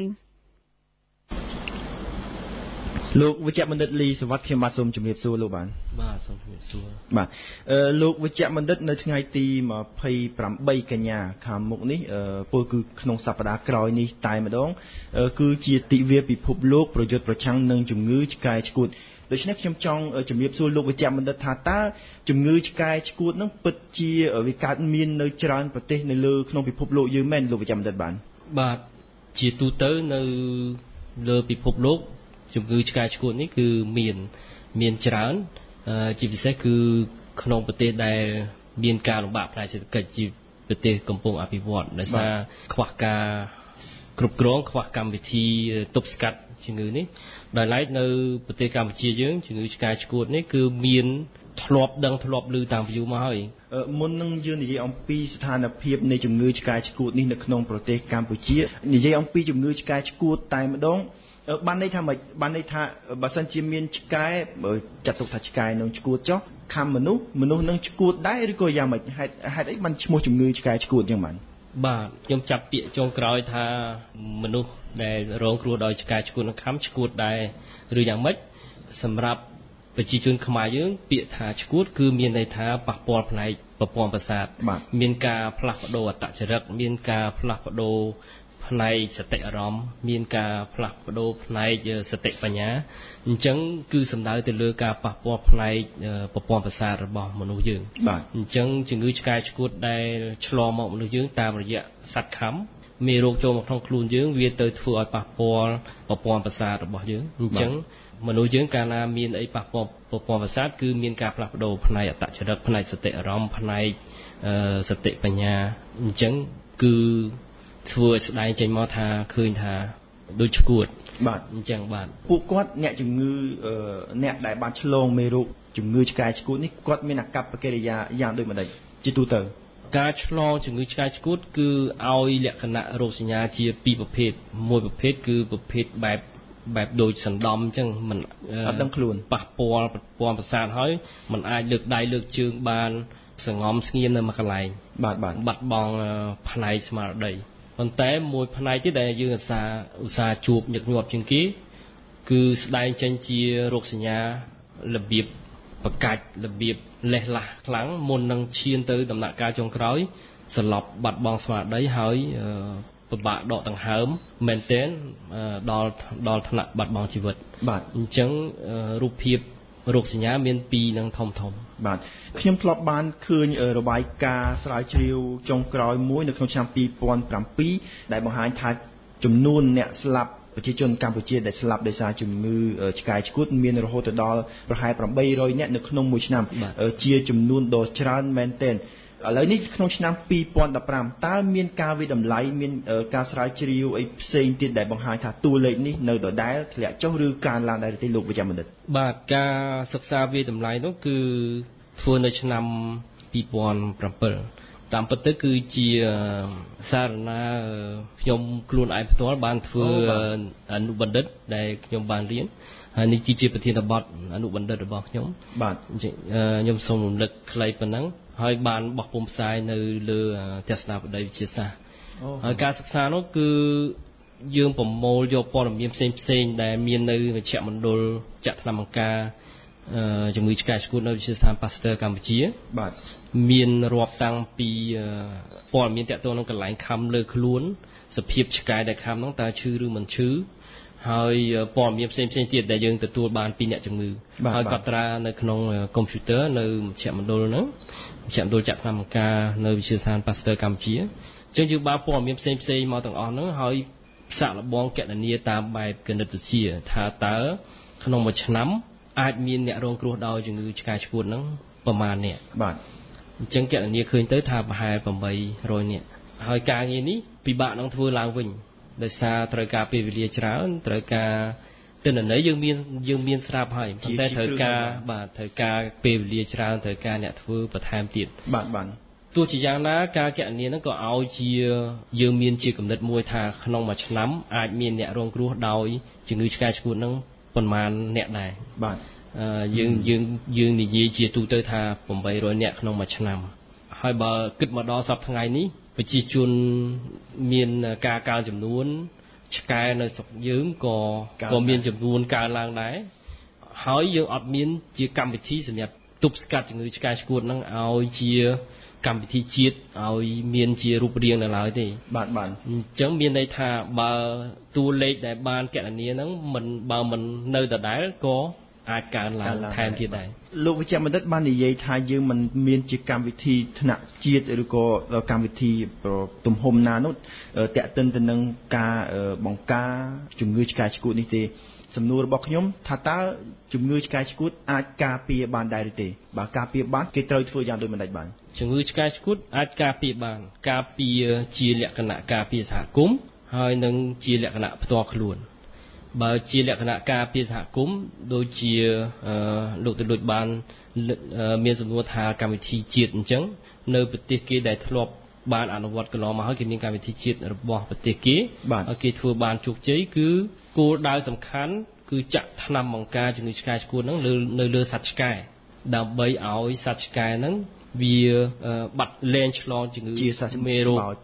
លោកវិជ្ជបណ្ឌិតលីសវ័តខ្ញុំបាទសូមជម្រាបសួរលោកបានបាទសូមជម្រាបសួរបាទអឺលោកវិជ្ជបណ្ឌិតនៅថ្ងៃទីម្ភៃប្រាំបីកញ្ញាខាងមុខនេះអឺពលគឺក្នុងសប្តាហ៍ក្រោយនេះតែម្ដងគឺជាទិវាពិភពលោកប្រយុទ្ធប្រឆាំងនឹងជំងឺឆ្កែឆ្កួតដូច្នេះខ្ញុំចង់ជម្រាបសួរលោកវិជ្ជបណ្ឌិតថាតើជំងឺឆ្កែឆ្កួតនឹងពិតជាវាកើតមាននៅច្រើនប្រទេសនៅលើក្នុងពិភពលោកយើងមែនលោកវិជ្ជបណ្ឌិតបានបាទជាទូទៅនៅលើពិភពលោកជំងឺឆ្កែឆ្កួតនេះគឺមានមានច្រើនជាពិសេសគឺក្នុងប្រទេសដែលមានការលំបាកផ្នែកសេដ្ឋកិច្ចជាប្រទេសកំពុងអភិវឌ្ឍដោយសារខ្វះការគ្រប់គ្រងខ្វះកម្មវិធីទប់ស្កាត់ជំងឺនេះដោយឡែកនៅប្រទេសកម្ពុជាយើងជំងឺឆ្កែឆ្កួតនេះគឺមានធ្លាប់ដឹងធ្លាប់ឮតាំងពីយូរមកហើយមុននឹងយើងនិយាយអំពីស្ថានភាពនៃជំងឺឆ្កែឆ្កួតនេះនៅក្នុងប្រទេសកម្ពុជានិយាយអំពីជំងឺឆ្កែឆ្កួតតែម្ដងបានន័យថាម៉េចបានន័យថាបើសិនជាមានឆ្កែចាត់ទុកថាឆ្កែនឹងឆ្កួតចុះខាំមនុស្សមនុស្សនឹងឆ្កួតដែរឬក៏យ៉ាងម៉េចហេតុហេតុអីបានឈ្មោះជំងឺឆ្កែឆ្កួតចឹងបានបាទខ្ញុំចាប់ពាក្យចុងក្រោយថាមនុស្សដែលរងគ្រោះដោយឆ្កែឆ្កួតនឹងខំឆ្កួតដែរឬយ៉ាងម៉េចសម្រាប់ប្រជាជនខ្មែរយើងពាក្យថាឆ្កួតគឺមានន័យថាប៉ះពាល់ផ្នែកប្រព័ន្ធប្រសាទមានការផ្លាស់ប្ដូរអត្តចរិតមានការផ្លាស់ប្ដូរផ្នែកសតិអារម្មណ៍មានការផ្លាស់ប្ដូរផ្នែកសតិបញ្ញាអញ្ចឹងគឺសំដៅទៅលើការប៉ះពាល់ផ្នែកប្រព័ន្ធប្រសាទរបស់មនុស្សយើងអញ្ចឹងជំងឺឆ្កែឆ្កួតដែលឆ្លងមកមនុស្សយើងតាមរយៈសត្វខាំមេរោគចូលមកក្នុងខ្លួនយើងវាទៅធ្វើឲ្យប៉ះពាល់ប្រព័ន្ធប្រសាទរបស់យើងអញ្ចឹងមនុស្សយើងកាលណាមានអីប៉ះពាល់ប្រព័ន្ធប្រសាទគឺមានការផ្លាស់ប្ដូរផ្នែកអត្តចរិតផ្នែកសតិអារម្មណ៍ផ្នែកសតិបញ្ញាអញ្ចឹងគឺធ្វើឲ្យស្ដែងចេញមកថាឃើញថាដូចឆ្កួតបាទអញ្ចឹងបាទពួកគាត់អ្នកជំងឺអ្នកដែលបានឆ្លងមេរោគជំងឺឆ្កែឆ្កួតនេះគាត់មានអាកប្បកិរិយាយ៉ាងដូចម្ដេចជាទូទៅការឆ្លងជំងឺឆ្កែឆ្កួតគឺឲ្យលក្ខណៈរោគសញ្ញាជាពីរប្រភេទមួយប្រភេទគឺប្រភេទបែបបែបដូចសណ្ដំអញ្ចឹងมันអត់ដឹងខ្លួនប៉ះពាល់ប្រព័ន្ធប្រសាទហើយมันអាចលើកដៃលើកជើងបានសង្ងំស្ងៀមនៅមួយកន្លែងបាទបាទបាត់បង់ផ្នែកស្មារតីប៉ុន្តែមួយផ្នែកទៀតដែលយើងឧស្សាហ៍ឧស្សាហ៍ជួបញឹកញាប់ជាងគេគឺស្ដែងចេញជារោគសញ្ញារបៀបប្រកាច់របៀបលេះឡាស់ខ្លាំងមុននឹងឈានទៅដំណាក់កាលចុងក្រោយសន្លប់បាត់បង់ស្មារតីហើយពិបាកដកដង្ហើមមែនទែនដល់ដល់ថ្នាក់បាត់បង់ជីវិតបាទអញ្ចឹងរូបភាពរោគសញ្ញាមានពីរនឹងធំធំបាទខ្ញុំធ្លាប់បានឃើញរបាយការណ៍ស្រាវជ្រាវចុងក្រោយមួយនៅក្នុងឆ្នាំពីរពាន់ប្រាំពីរដែលបង្ហាញថាចំនួនអ្នកស្លាប់ប្រជាជនកម្ពុជាដែលស្លាប់ដោយសារជំងឺឆ្កែឆ្កួតមានរហូតដល់ប្រហែលប្រាំបីរយនាក់នៅក្នុងមួយឆ្នាំជាចំនួនដ៏ច្រើនមែនទែនឥឡូវនេះក្នុងឆ្នាំពីរពាន់ដប់ប្រាំតើមានការវិតម្លៃមានការស្រាវជ្រាវអីផ្សេងទៀតដែលបង្ហាញថាតួលេខនេះនៅដដែលធ្លាក់ចុះឬកើនឡើងដែរទេលោកវិជ្ជបណ្ឌិតបាទការសិក្សាវិតម្លៃនោះគឺធ្វើនៅឆ្នាំពីរពាន់ប្រាំពីរតាមពិតទៅគឺជាសារណាខ្ញុំខ្លួនឯងផ្ទាល់បានធ្វើអនុបណ្ឌិតដែលខ្ញុំបានរៀនហើយនេះគឺជាប្រធានបទអនុបណ្ឌិតរបស់ខ្ញុំបាទខ្ញុំសូមរំលឹកខ្លីប៉ុណ្ណឹងហើយបានបោះពុម្ពផ្សាយនៅលើទស្សនាបដីវិទ្យាសាស្ត្រហើយការសិក្សានោះគឺយើងប្រមូលយកព័ត៌មានផ្សេងផ្សេងដែលមាននៅមជ្ឈមណ្ឌលចាក់ថ្នាំបង្ការជំងឺឆ្កែឆ្កួតនៅវិទ្យាស្ថាន Pasteur កម្ពុជាបាទមានរាប់តាំងពីព័ត៌មានតាក់ទងនឹងកន្លែងខំលើខ្លួនសភាពឆ្កែដែលខំនោះតើឈឺឬមិនឈឺហើយព័ត៌មានផ្សេងផ្សេងទៀតដែលយើងទទួលបានពីអ្នកជំងឺហើយកត់ត្រានៅក្នុងកុំព្យូទ័រនៅមជ្ឈមណ្ឌលហ្នឹងមជ្ឈមណ្ឌលចាក់ថ្នាំបង្ការនៅវិទ្យាស្ថាន Pasteur កម្ពុជាអញ្ចឹងយើងបានព័ត៌មានផ្សេងផ្សេងមកទាំងអស់ហ្នឹងហើយសាកល្បងកណនាតាមបែបគណិតវិទ្យាថាតើក្នុងមួយឆ្នាំអាចមានអ្នករងគ្រោះដោយជំងឺឆ្កែឆ្កួតហ្នឹងប្រមាណអ្នកបាទអញ្ចឹងកណនាឃើញទៅថាប្រហែលប្រាំបីរយនាក់ហើយការងារនេះពិបាកនឹងធ្វើឡើងវិញដោយសារត្រូវការពេលវេលាច្រើនត្រូវការទិន្នន័យយើងមានយើងមានស្រាប់ហើយប៉ុន្តែត្រូវការបាទត្រូវការពេលវេលាច្រើនត្រូវការអ្នកធ្វើបន្ថែមទៀតបាទបាទទោះជាយ៉ាងណាការកណនាហ្នឹងក៏ឲ្យជាយើងមានជាគំនិតមួយថាក្នុងមួយឆ្នាំអាចមានអ្នករងគ្រោះដោយជំងឺឆ្កែឆ្កួតហ្នឹងប៉ុន្មានអ្នកដែរបាទយើងយើងយើងនិយាយជាទូទៅថាប្រាំបីរយនាក់ក្នុងមួយឆ្នាំហើយបើគិតមកដល់សប្តាហ៍ថ្ងៃនេះប្រជាជនមានការកើនចំនួនឆ្កែនៅស្រុកយើងក៏ក៏មានចំនួនកើនឡើងដែរហើយយើងអត់មានជាកម្មវិធីសម្រាប់ទប់ស្កាត់ជំងឺឆ្កែឆ្កួតហ្នឹងឲ្យជាកម្មវិធីជាតិឲ្យមានជារូបរាងនៅឡើយទេបាទបាទអញ្ចឹងមានន័យថាបើតួលេខដែលបានកណនាហ្នឹងមិនបើមិននៅដដែលក៏អាចកើនឡើងថែមទៀតដែរលោកវិជ្ជបណ្ឌិតបាននិយាយថាយើងមិនមានជាកម្មវិធីថ្នាក់ជាតិឬក៏កម្មវិធីទំហំណានោះតេតិនទៅនឹងការបង្ការជំងឺឆ្កែឆ្កួតនេះទេសំណួររបស់ខ្ញុំថាតើជំងឺឆ្កែឆ្កួតអាចការពារបានដែរឬទេបើការពារបានគេត្រូវធ្វើយ៉ាងដូចម្តេចបានជំងឺឆ្កែឆ្កួតអាចការពារបានការពារជាលក្ខណៈការពារសហគមន៍ហើយនឹងជាលក្ខណៈផ្ទាល់ខ្លួនបើជាលក្ខណៈការពារសហគមន៍ដូចជាលោកទៅដូចបានមានសំណួរថាកម្មវិធីជាតិអញ្ចឹងនៅប្រទេសគេដែលធ្លាប់បានអនុវត្តកន្លងមកហើយគេមានកម្មវិធីជាតិរបស់ប្រទេសគេហើយគេធ្វើបានជោគជ័យគឺគោលដៅសំខាន់គឺចាក់ថ្នាំបង្ការជំងឺឆ្កែឆ្កួតហ្នឹងនៅលើសត្វឆ្កែដើម្បីឲ្យសត្វឆ្កែហ្នឹងវាបាត់លែងឆ្លងជំងឺជាសត្វមេរោគ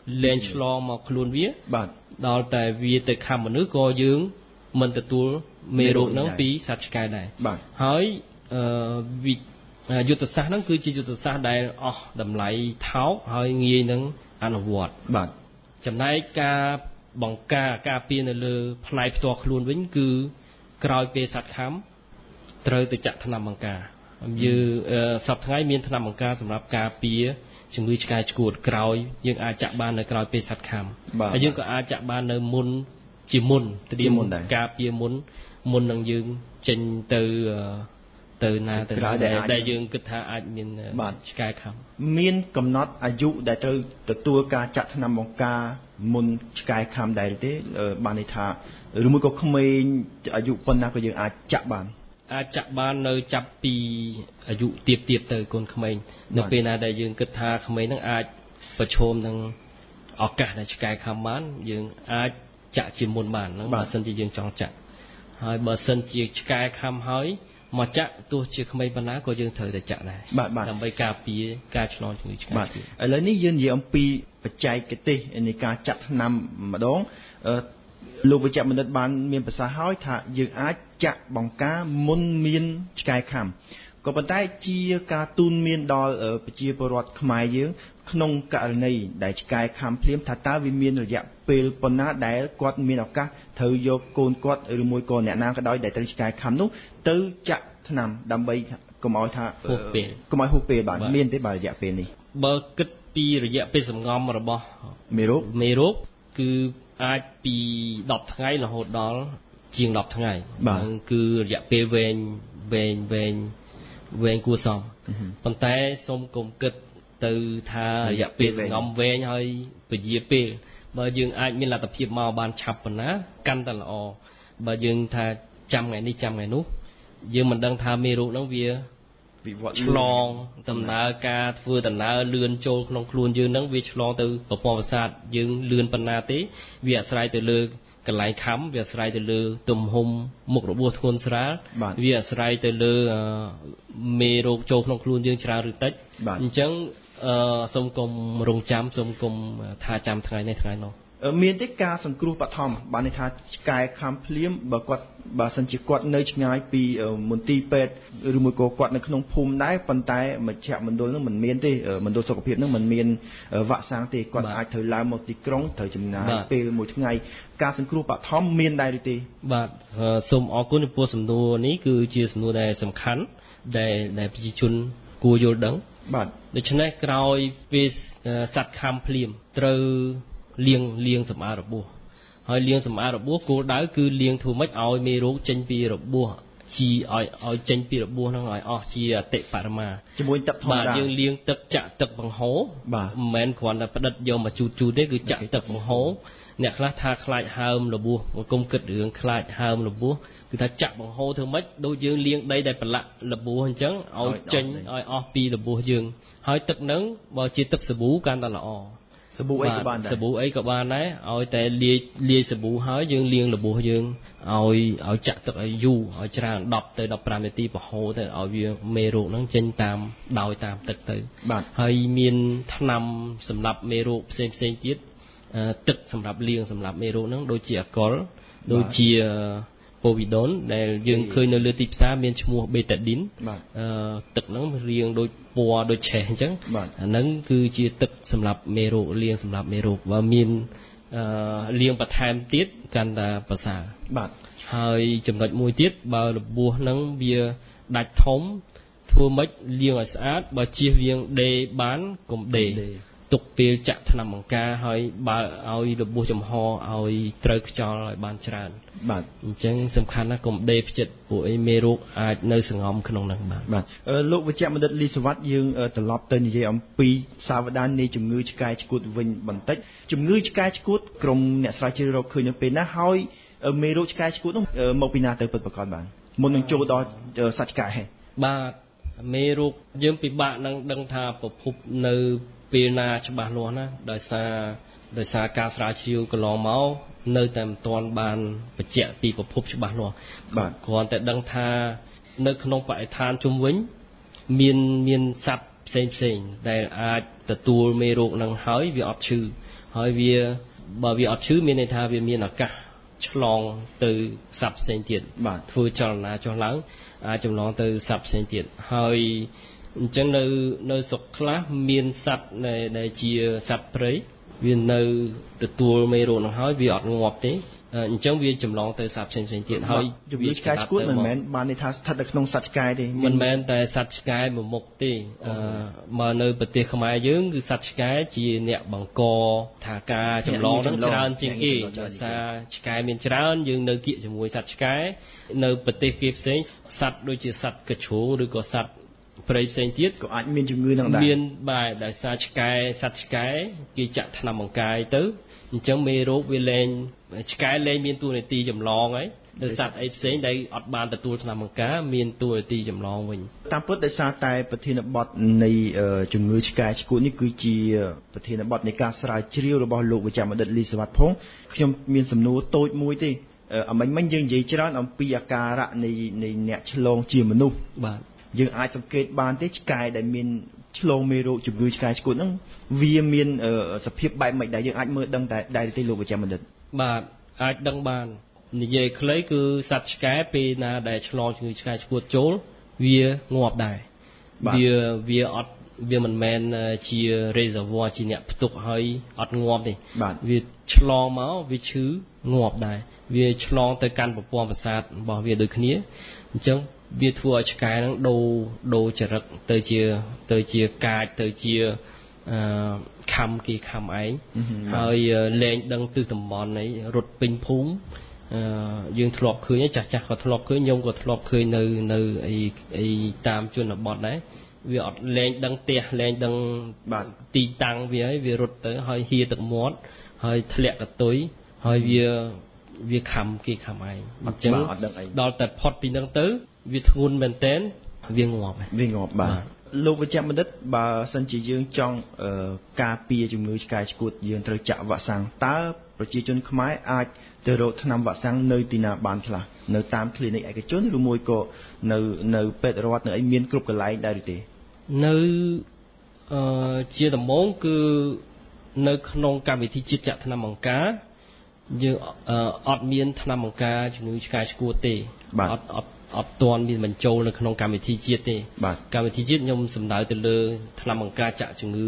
លែងឆ្លងមកខ្លួនវាបាទដល់តែវាទៅខំមនុស្សក៏យើងមិនទទួលមេរោគហ្នឹងពីសត្វឆ្កែដែរហើយអឺយុទ្ធសាស្ត្រហ្នឹងគឺជាយុទ្ធសាស្ត្រដែលអស់តម្លៃថោកហើយងាយនឹងអនុវត្តបាទចំណែកការបង្ការការពារនៅលើផ្នែកផ្ទាល់ខ្លួនវិញគឺក្រោយពេលសត្វខាំត្រូវទៅចាក់ថ្នាំបង្ការយើងសប្តាហ៍ថ្ងៃមានថ្នាំបង្ការសម្រាប់ការពារជំងឺឆ្កែឆ្កួតក្រោយយើងអាចចាក់បាននៅក្រោយពេលសត្វខាំហើយយើងក៏អាចចាក់បាននៅមុនជាមុនត្រៀមការពារមុនមុននឹងយើងចេញទៅទៅណាទៅណាដែលយើងគិតថាអាចមានឆ្កែខាំមានកំណត់អាយុដែលត្រូវទទួលការចាក់ថ្នាំបង្ការមុនឆ្កែខាំដែរទេបានន័យថាឬមួយក៏ក្មេងអាយុប៉ុណ្ណាក៏យើងអាចចាក់បានអាចចាក់បាននៅចាប់ពីអាយុទៀបទៀបទៅកូនក្មេងនៅពេលណាដែលយើងគិតថាក្មេងហ្នឹងអាចប្រឈមនឹងឱកាសដែលឆ្កែខាំបានយើងអាចចាក់ជាមុនបានហ្នឹងបើសិនជាយើងចង់ចាក់ហើយបើសិនជាឆ្កែខាំហើយមកចាក់ទោះជាក្មេងប៉ុណ្ណាក៏យើងត្រូវតែចាក់ដែរដើម្បីការពារការឆ្លងជំងឺឆ្កែបាទឥឡូវនេះយើងនិយាយអំពីបច្ចេកទេសនៃការចាក់ថ្នាំម្ដងលោកវិជ្ជបណ្ឌិតបានមានប្រសាសន៍ហើយថាយើងអាចចាក់បង្ការមុនមានឆ្កែខាំក៏ប៉ុន្តែជាការទូន្មានដល់ប្រជាពលរដ្ឋខ្មែរយើងក្នុងករណីដែលឆ្កែខាំភ្លាមថាតើវាមានរយៈពេលប៉ុណ្ណាដែលគាត់មានឱកាសត្រូវយកកូនគាត់ឬមួយក៏អ្នកណាក៏ដោយដែលត្រូវឆ្កែខាំនោះទៅចាក់ថ្នាំដើម្បីកុំឲ្យថាកុំឲ្យហួសពេលបាទមានទេបើរយៈពេលនេះបើគិតពីរយៈពេលសម្ងំរបស់មេរោគមេរោគគឺអាចពីដប់ថ្ងៃរហូតដល់ជាងដប់ថ្ងៃគឺរយៈពេលវែងវែងវែងវែងគួរសមប៉ុន្តែសូមកុំគិតទៅថារយៈពេលសង្ងំវែងហើយពជាពេលបើយើងអាចមានលទ្ធភាពមកបានឆាប់ប៉ុណ្ណាកាន់តែល្អបើយើងថាចាំថ្ងៃនេះចាំថ្ងៃនោះយើងមិនដឹងថាមេរោគហ្នឹងវាវិវត្តឆ្លងដំណើរការធ្វើដំណើរលឿនចូលក្នុងខ្លួនយើងហ្នឹងវាឆ្លងទៅប្រព័ន្ធប្រសាទយើងលឿនប៉ុណ្ណាទេវាអាស្រ័យទៅលើកន្លែងខំវាអាស្រ័យទៅលើទំហំមុខរបួសធ្ងន់ស្រាលវាអាស្រ័យទៅលើមេរោគចូលក្នុងខ្លួនយើងច្រើនឬតិចអញ្ចឹងសូមកុំរងចាំសូមកុំថាចាំថ្ងៃនេះថ្ងៃនោះមានទេការសង្គ្រោះបឋមបានន័យថាឆ្កែខាំភ្លាមបើគាត់បើសិនជាគាត់នៅឆ្ងាយពីមន្ទីរពេទ្យឬមួយក៏គាត់នៅក្នុងភូមិដែរប៉ុន្តែមជ្ឈមណ្ឌលនឹងមិនមានទេមណ្ឌលសុខភាពនឹងមិនមានវ៉ាក់សាំងទេគាត់អាចត្រូវឡើងមកទីក្រុងត្រូវចំណាយពេលមួយថ្ងៃការសង្គ្រោះបឋមមានដែរឬទេបាទសូមអរគុណចំពោះសំណួរនេះគឺជាសំណួរដែលសំខាន់ដែលដែលប្រជាជនគួរយល់ដឹងបាទដូច្នេះក្រោយពេលសត្វខាំភ្លាមត្រូវលាងលាងសម្អាតរបួសហើយលាងសម្អាតរបួសគោលដៅគឺលាងធ្វើម៉េចឲ្យមេរោគចេញពីរបួសជីឲ្យឲ្យចេញពីរបួសហ្នឹងឲ្យអស់ជាអតិបរមាជាមួយទឹកធម្មតាបាទយើងលាងទឹកចាក់ទឹកបង្ហូរមិនមែនគ្រាន់តែផ្ដិតយកមកជូតជូតទេគឺចាក់ទឹកបង្ហូរអ្នកខ្លះថាខ្លាចហើមរបួសកុំគិតរឿងខ្លាចហើមរបួសគឺថាចាក់បង្ហូរធ្វើម៉េចដូចយើងលាងដីដែលប្រឡាក់របួសអញ្ចឹងឲ្យចេញឲ្យអស់ពីរបួសយើងហើយទឹកហ្នឹងបើជាទឹកសាប៊ូកាន់តែល្អសាប៊ូអីក៏បានដែរសាប៊ូអីក៏បានដែរឲ្យតែលាយលាយសាប៊ូហើយយើងលាងរបួសយើងឲ្យឲ្យចាក់ទឹកឲ្យយូរឲ្យច្រើនដប់ទៅដប់ប្រាំនាទីប្រហូរទៅឲ្យវាមេរោគហ្នឹងចេញតាមដោយតាមទឹកទៅហើយមានថ្នាំសម្រាប់មេរោគផ្សេងផ្សេងទៀតទឹកសម្រាប់លាងសម្រាប់មេរោគហ្នឹងដូចជាអាកុលដូចជាប៉ូវីដូនដែលយើងឃើញនៅលើទីផ្សារមានឈ្មោះបេតាឌីនអឺទឹកហ្នឹងរាងដូចពណ៌ដូចឆេះអញ្ចឹងអាហ្នឹងគឺជាទឹកសម្រាប់មេរោគលាងសម្រាប់មេរោគបើមានអឺលាងបន្ថែមទៀតកាន់តែប្រសើរបាទហើយចំណុចមួយទៀតបើរបួសហ្នឹងវាដាច់ធំធ្វើម៉េចលាងឲ្យស្អាតបើជៀសវាងដេរបានកុំដេរទុកពេលចាក់ថ្នាំបង្ការហើយបើឲ្យរបួសចំហឲ្យត្រូវខ្យល់ឲ្យបានច្រើនបាទអញ្ចឹងសំខាន់ណាស់កុំដេរផ្ចិតព្រោះអីមេរោគអាចនៅសង្ងំក្នុងហ្នឹងបាទបាទលោកវិជ្ជបណ្ឌិតលីសវ័តយើងត្រឡប់ទៅនិយាយអំពីសាវតាននៃជំងឺឆ្កែឆ្កួតវិញបន្តិចជំងឺឆ្កែឆ្កួតក្រុមអ្នកស្រាវជ្រាវរកឃើញនៅពេលណាហើយមេរោគឆ្កែឆ្កួតនោះមកពីណាទៅពិតប្រាកដបានមុននឹងចូលដល់សត្វឆ្កែបាទមេរោគយើងពិបាកនឹងដឹងថាប្រភពនៅពេលណាច្បាស់លាស់ណាដោយសារដោយសារការស្រាវជ្រាវកន្លងមកនៅតែមិនទាន់បានបញ្ជាក់ពីប្រភពច្បាស់លាស់បាទគ្រាន់តែដឹងថានៅក្នុងបរិស្ថានជុំវិញមានមានសត្វផ្សេងផ្សេងដែលអាចទទួលមេរោគនឹងហើយវាអត់ឈឺហើយវាបើវាអត់ឈឺមានន័យថាវាមានឱកាសឆ្លងទៅសត្វផ្សេងទៀតធ្វើចលនាចុះឡើងអាចចម្លងទៅសត្វផ្សេងទៀតហើយអញ្ចឹងនៅនៅស្រុកខ្លះមានសត្វដែលជាសត្វព្រៃវានៅទទួលមេរោគនឹងហើយវាអត់ងាប់ទេអញ្ចឹងវាចម្លងទៅសត្វផ្សេងផ្សេងទៀតហើយវាឆ្កែឆ្កួតមិនមែនបានន័យថាស្ថិតនៅក្នុងសត្វឆ្កែទេមិនមែនតែសត្វឆ្កែមួយមុខទេអឺមកនៅប្រទេសខ្មែរយើងគឺសត្វឆ្កែជាអ្នកបង្កថាការចម្លងនឹងច្រើនជាងគេដោយសារឆ្កែមានច្រើនយើងនៅគៀកជាមួយសត្វឆ្កែនៅប្រទេសគេផ្សេងសត្វដូចជាសត្វកជ្រូកឬក៏សត្វព្រៃផ្សេងទៀតក៏អាចមានជំងឺនឹងដែរមានបាទដោយសារឆ្កែសត្វឆ្កែគេចាក់ថ្នាំបង្កាយទៅអញ្ចឹងមេរោគវាលែងឆ្កែលែងមានតួនាទីចម្លងហើយដោយសត្វអីផ្សេងដែលអត់បានទទួលថ្នាំបង្ការមានតួនាទីចម្លងវិញតាមពិតដោយសារតែប្រធានបទនៃជំងឺឆ្កែឆ្កួតនេះគឺជាប្រធានបទនៃការស្រាវជ្រាវរបស់លោកវិជ្ជបណ្ឌិតលីសវត្ថិផងខ្ញុំមានសំណួរតូចមួយទេអមិញមិញយើងនិយាយច្រើនអំពីអាការៈនៃនៃអ្នកឆ្លងជាមនុស្សបាទយើងអាចសង្កេតបានទេឆ្កែដែលមានឆ្លងមេរោគជំងឺឆ្កែឆ្កួតហ្នឹងវាមានសភាពបែបម៉េចដែរយើងអាចមើលដឹងតែដែរទេលោកវិជ្ជបណ្ឌិតបាទអាចដឹងបាននិយាយខ្លីគឺសត្វឆ្កែពេលណាដែលឆ្លងជំងឺឆ្កែឆ្កួតចូលវាងាប់ដែរវាវាអត់វាមិនមែនជា reservoir ជាអ្នកផ្ទុកហើយអត់ងាប់ទេវាឆ្លងមកវាឈឺងាប់ដែរវាឆ្លងទៅកាន់ប្រព័ន្ធប្រសាទរបស់វាដូចគ្នាអញ្ចឹងវាធ្វើឲ្យឆ្កែហ្នឹងដូរដូរចរិតទៅជាទៅជាកាចទៅជាអឺខំគេខំឯងហើយលែងដឹងទិសតំបន់អីរត់ពេញភូមិអឺយើងធ្លាប់ឃើញចាស់ចាស់ក៏ធ្លាប់ឃើញខ្ញុំក៏ធ្លាប់ឃើញនៅនៅអីអីតាមជនបទដែរវាអត់លែងដឹងផ្ទះលែងដឹងទីតាំងវាហើយវារត់ទៅហើយហៀទឹកមាត់ហើយធ្លាក់កតុយហើយវាវាខំគេខំឯងអញ្ចឹងដល់តែផុតពីហ្នឹងទៅវាធ្ងន់មែនតែនវាងាប់វាងាប់បាទលោកវិជ្ជបណ្ឌិតបើសិនជាយើងចង់ការពារជំងឺឆ្កែឆ្កួតយើងត្រូវចាក់វ៉ាក់សាំងតើប្រជាជនខ្មែរអាចទៅរកថ្នាំវ៉ាក់សាំងនៅទីណាបានខ្លះនៅតាម clinic ឯកជនឬមួយក៏នៅនៅពេទ្យរដ្ឋនៅអីមានគ្រប់កន្លែងដែរឬទេនៅអឺជាដំបូងគឺនៅក្នុងកម្មវិធីជាតិចាក់ថ្នាំបង្ការយើងអត់មានថ្នាំបង្ការជំងឺឆ្កែឆ្កួតទេអត់អត់អត់ទាន់មានបញ្ចូលនៅក្នុងកម្មវិធីជាតិទេកម្មវិធីជាតិខ្ញុំសំដៅទៅលើថ្នាំបង្ការចាក់ជំងឺ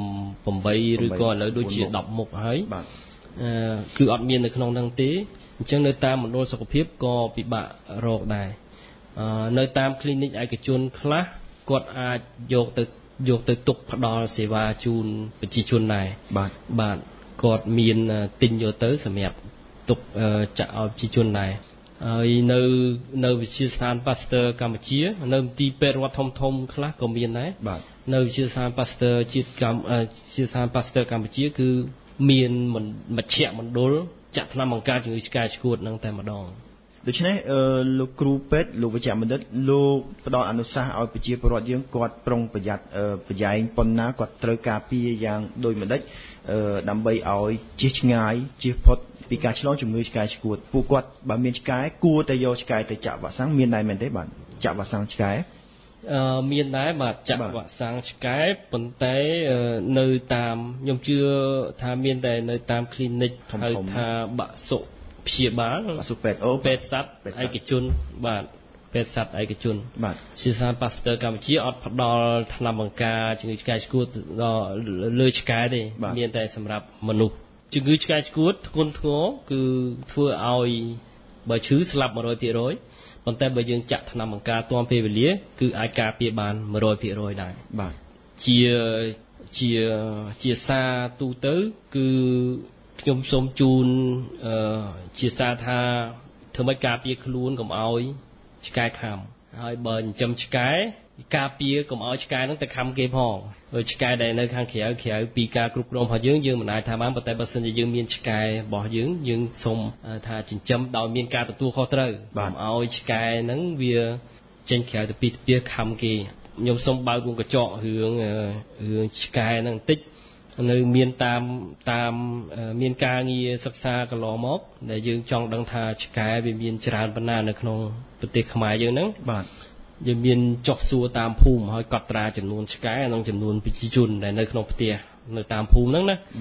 eightឬក៏ឥឡូវដូចជាtenមុខហើយអឺគឺអត់មាននៅក្នុងហ្នឹងទេអញ្ចឹងនៅតាមមណ្ឌលសុខភាពក៏ពិបាករកដែរអឺនៅតាម clinic ឯកជនខ្លះគាត់អាចយកទៅយកទៅទុកផ្ដល់សេវាជូនប្រជាជនដែរបាទបាទគាត់មានទិញយកទៅសម្រាប់ទុកចាក់ឲ្យប្រជាជនដែរហើយនៅនៅវិទ្យាស្ថាន Pasteur កម្ពុជានៅមន្ទីរពេទ្យរដ្ឋធំធំខ្លះក៏មានដែរនៅវិទ្យាស្ថាន Pasteur ជាតិកម្ពុជាវិទ្យាស្ថាន Pasteur កម្ពុជាគឺមានមជ្ឈមណ្ឌលចាក់ថ្នាំបង្ការជំងឺឆ្កែឆ្កួតហ្នឹងតែម្ដងដូច្នេះលោកគ្រូពេទ្យលោកវិជ្ជបណ្ឌិតលោកផ្ដល់អនុសាសន៍ឲ្យប្រជាពលរដ្ឋយើងគាត់ប្រុងប្រយ័ត្នប្រយែងប៉ុណ្ណាគាត់ត្រូវការពារយ៉ាងដូចម្ដេចដើម្បីឲ្យជៀសឆ្ងាយជៀសផុតពីការឆ្លងជំងឺឆ្កែឆ្កួតពួកគាត់បើមានឆ្កែគួរតែយកឆ្កែទៅចាក់វ៉ាក់សាំងមានដែរមែនទេបាទចាក់វ៉ាក់សាំងឆ្កែអឺមានដែរបាទចាក់វ៉ាក់សាំងឆ្កែប៉ុន្តែនៅតាមខ្ញុំជឿថាមានតែនៅតាម clinic ហៅថាបាក់សុព្យាបាលសុពេទ្យអូពេទ្យសត្វឯកជនបាទពេទ្យសត្វឯកជនបាទជាសាន Pasteur កម្ពុជាអត់ផ្ដល់ថ្នាំបង្ការជំងឺឆ្កែឆ្កួតដល់លើឆ្កែទេមានតែសម្រាប់មនុស្សជំងឺឆ្កែឆ្កួតធ្ងន់ធ្ងរគឺធ្វើឲ្យបើឈឺស្លាប់one hundred percentប៉ុន្តែបើយើងចាក់ថ្នាំបង្ការទាន់ពេលវេលាគឺអាចការពារបានone hundred percentដែរបាទជាជាជាសារទូទៅគឺខ្ញុំសូមជូនអឺជាសារថាធ្វើម៉េចការពារខ្លួនកុំឲ្យឆ្កែខាំហើយបើចិញ្ចឹមឆ្កែការពារកុំឲ្យឆ្កែហ្នឹងទៅខាំគេផងហើយឆ្កែដែលនៅខាងក្រៅក្រៅពីការគ្រប់គ្រងរបស់យើងយើងមិនអាចថាបានប៉ុន្តែបើសិនជាយើងមានឆ្កែរបស់យើងយើងសូមថាចិញ្ចឹមដោយមានការទទួលខុសត្រូវកុំឲ្យឆ្កែហ្នឹងវាចេញក្រៅទៅពីស្ពៀខាំគេខ្ញុំសូមបើកវងកញ្ចក់រឿងរឿងឆ្កែហ្នឹងបន្តិចនៅមានតាមតាមមានការងារសិក្សាកន្លងមកដែលយើងចង់ដឹងថាឆ្កែវាមានច្រើនប៉ុណ្ណានៅក្នុងប្រទេសខ្មែរយើងហ្នឹងបាទយើងមានចុះសួរតាមភូមិហើយកត់ត្រាចំនួនឆ្កែនិងចំនួនប្រជាជនដែលនៅក្នុងផ្ទះនៅតាមភូមិហ្នឹងណាបាទ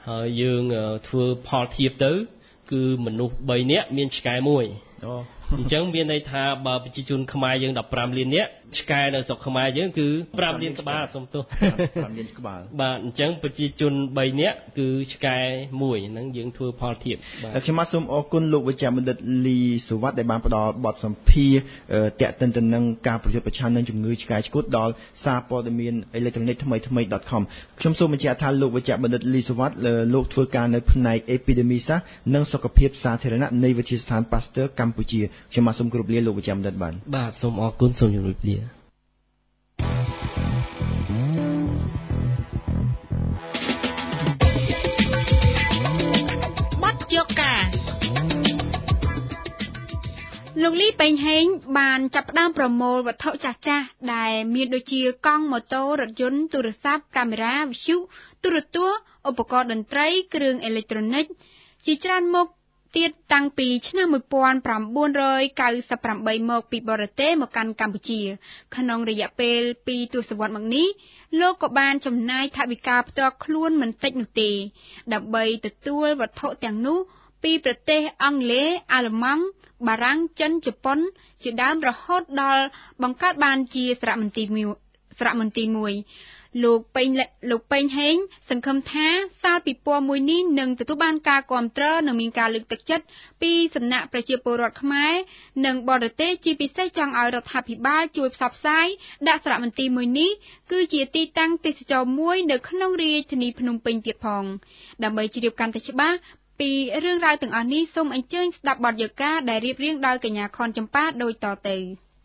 ហើយយើងធ្វើផលធៀបទៅគឺមនុស្សបីនាក់មានឆ្កែមួយអូអញ្ចឹងមានន័យថាបើប្រជាជនខ្មែរយើងដប់ប្រាំលាននាក់ឆ្កែនៅស្រុកខ្មែរយើងគឺប្រាំលានក្បាលសុំទោសប្រាំលានក្បាលបាទអញ្ចឹងប្រជាជនបីនាក់គឺឆ្កែមួយហ្នឹងយើងធ្វើផលធៀបបាទខ្ញុំសូមអរគុណលោកវិជ្ជបណ្ឌិតលីសុវត្ថិដែលបានផ្ដល់បទសម្ភាសន៍តាក់ទិនទៅនឹងការប្រយុទ្ធប្រឆាំងនឹងជំងឺឆ្កែឆ្កួតដល់សារព័ត៌មានអេឡិចត្រូនិកថ្មីថ្មី .com ខ្ញុំសូមបញ្ជាក់ថាលោកវិជ្ជបណ្ឌិតលីសុវត្ថិលោកធ្វើការនៅផ្នែក Epidemic សាស្ត្រនិងសុខភាពសាធារណៈនៃវិទ្យាស្ថាន Pasteur កម្ពុជាខ្ញុំបាទសូមគោរពលាលោកវិជ្ជបណ្ឌិតបាទបាទសូមអរគុណសូមជម្រាបលាបាត់យកការលោកលីពេញហេងបានចាប់ផ្ដើមប្រមូលវត្ថុចាស់ចាស់ដែលមានដូចជាកង់ម៉ូតូរថយន្តទូរស័ព្ទកាមេរ៉ាវិទ្យុទូរទស្សន៍ឧបករណ៍តន្ត្រីគ្រឿងអេឡិចត្រូនិកជាច្រើនមុខទៀតតាំងពីឆ្នាំmột nghìn chín trăm chín mươi támមកពីបរទេសមកកាន់កម្ពុជាក្នុងរយៈពេលពីរទសវត្សរ៍មកនេះលោកក៏បានចំណាយថវិកាផ្ទាល់ខ្លួនមិនតិចនោះទេដើម្បីទទួលវត្ថុទាំងនោះពីប្រទេសអង់គ្លេសអាល្លឺម៉ង់បារាំងចិនជប៉ុនជាដើមរហូតដល់បង្កើតបានជាសារមន្ទីរមួយសារមន្ទីរមួយលោកពេញលោកពេញហេងសង្ឃឹមថាសាលពិព័រណ៍មួយនេះនឹងទទួលបានការគាំទ្រនិងមានការលើកទឹកចិត្តពីសំណាក់ប្រជាពលរដ្ឋខ្មែរនិងបរទេសជាពិសេសចង់ឲ្យរដ្ឋាភិបាលជួយផ្សព្វផ្សាយដាក់សារមន្ទីរមួយនេះគឺជាទីតាំងទេសចរណ៍មួយនៅក្នុងរាជធានីភ្នំពេញទៀតផងដើម្បីជ្រាបកាន់តែច្បាស់ពីរឿងរ៉ាវទាំងអស់នេះសូមអញ្ជើញស្ដាប់បទយកាដែលរៀបរៀងដោយកញ្ញាខនចម្ប៉ាដូចតទៅ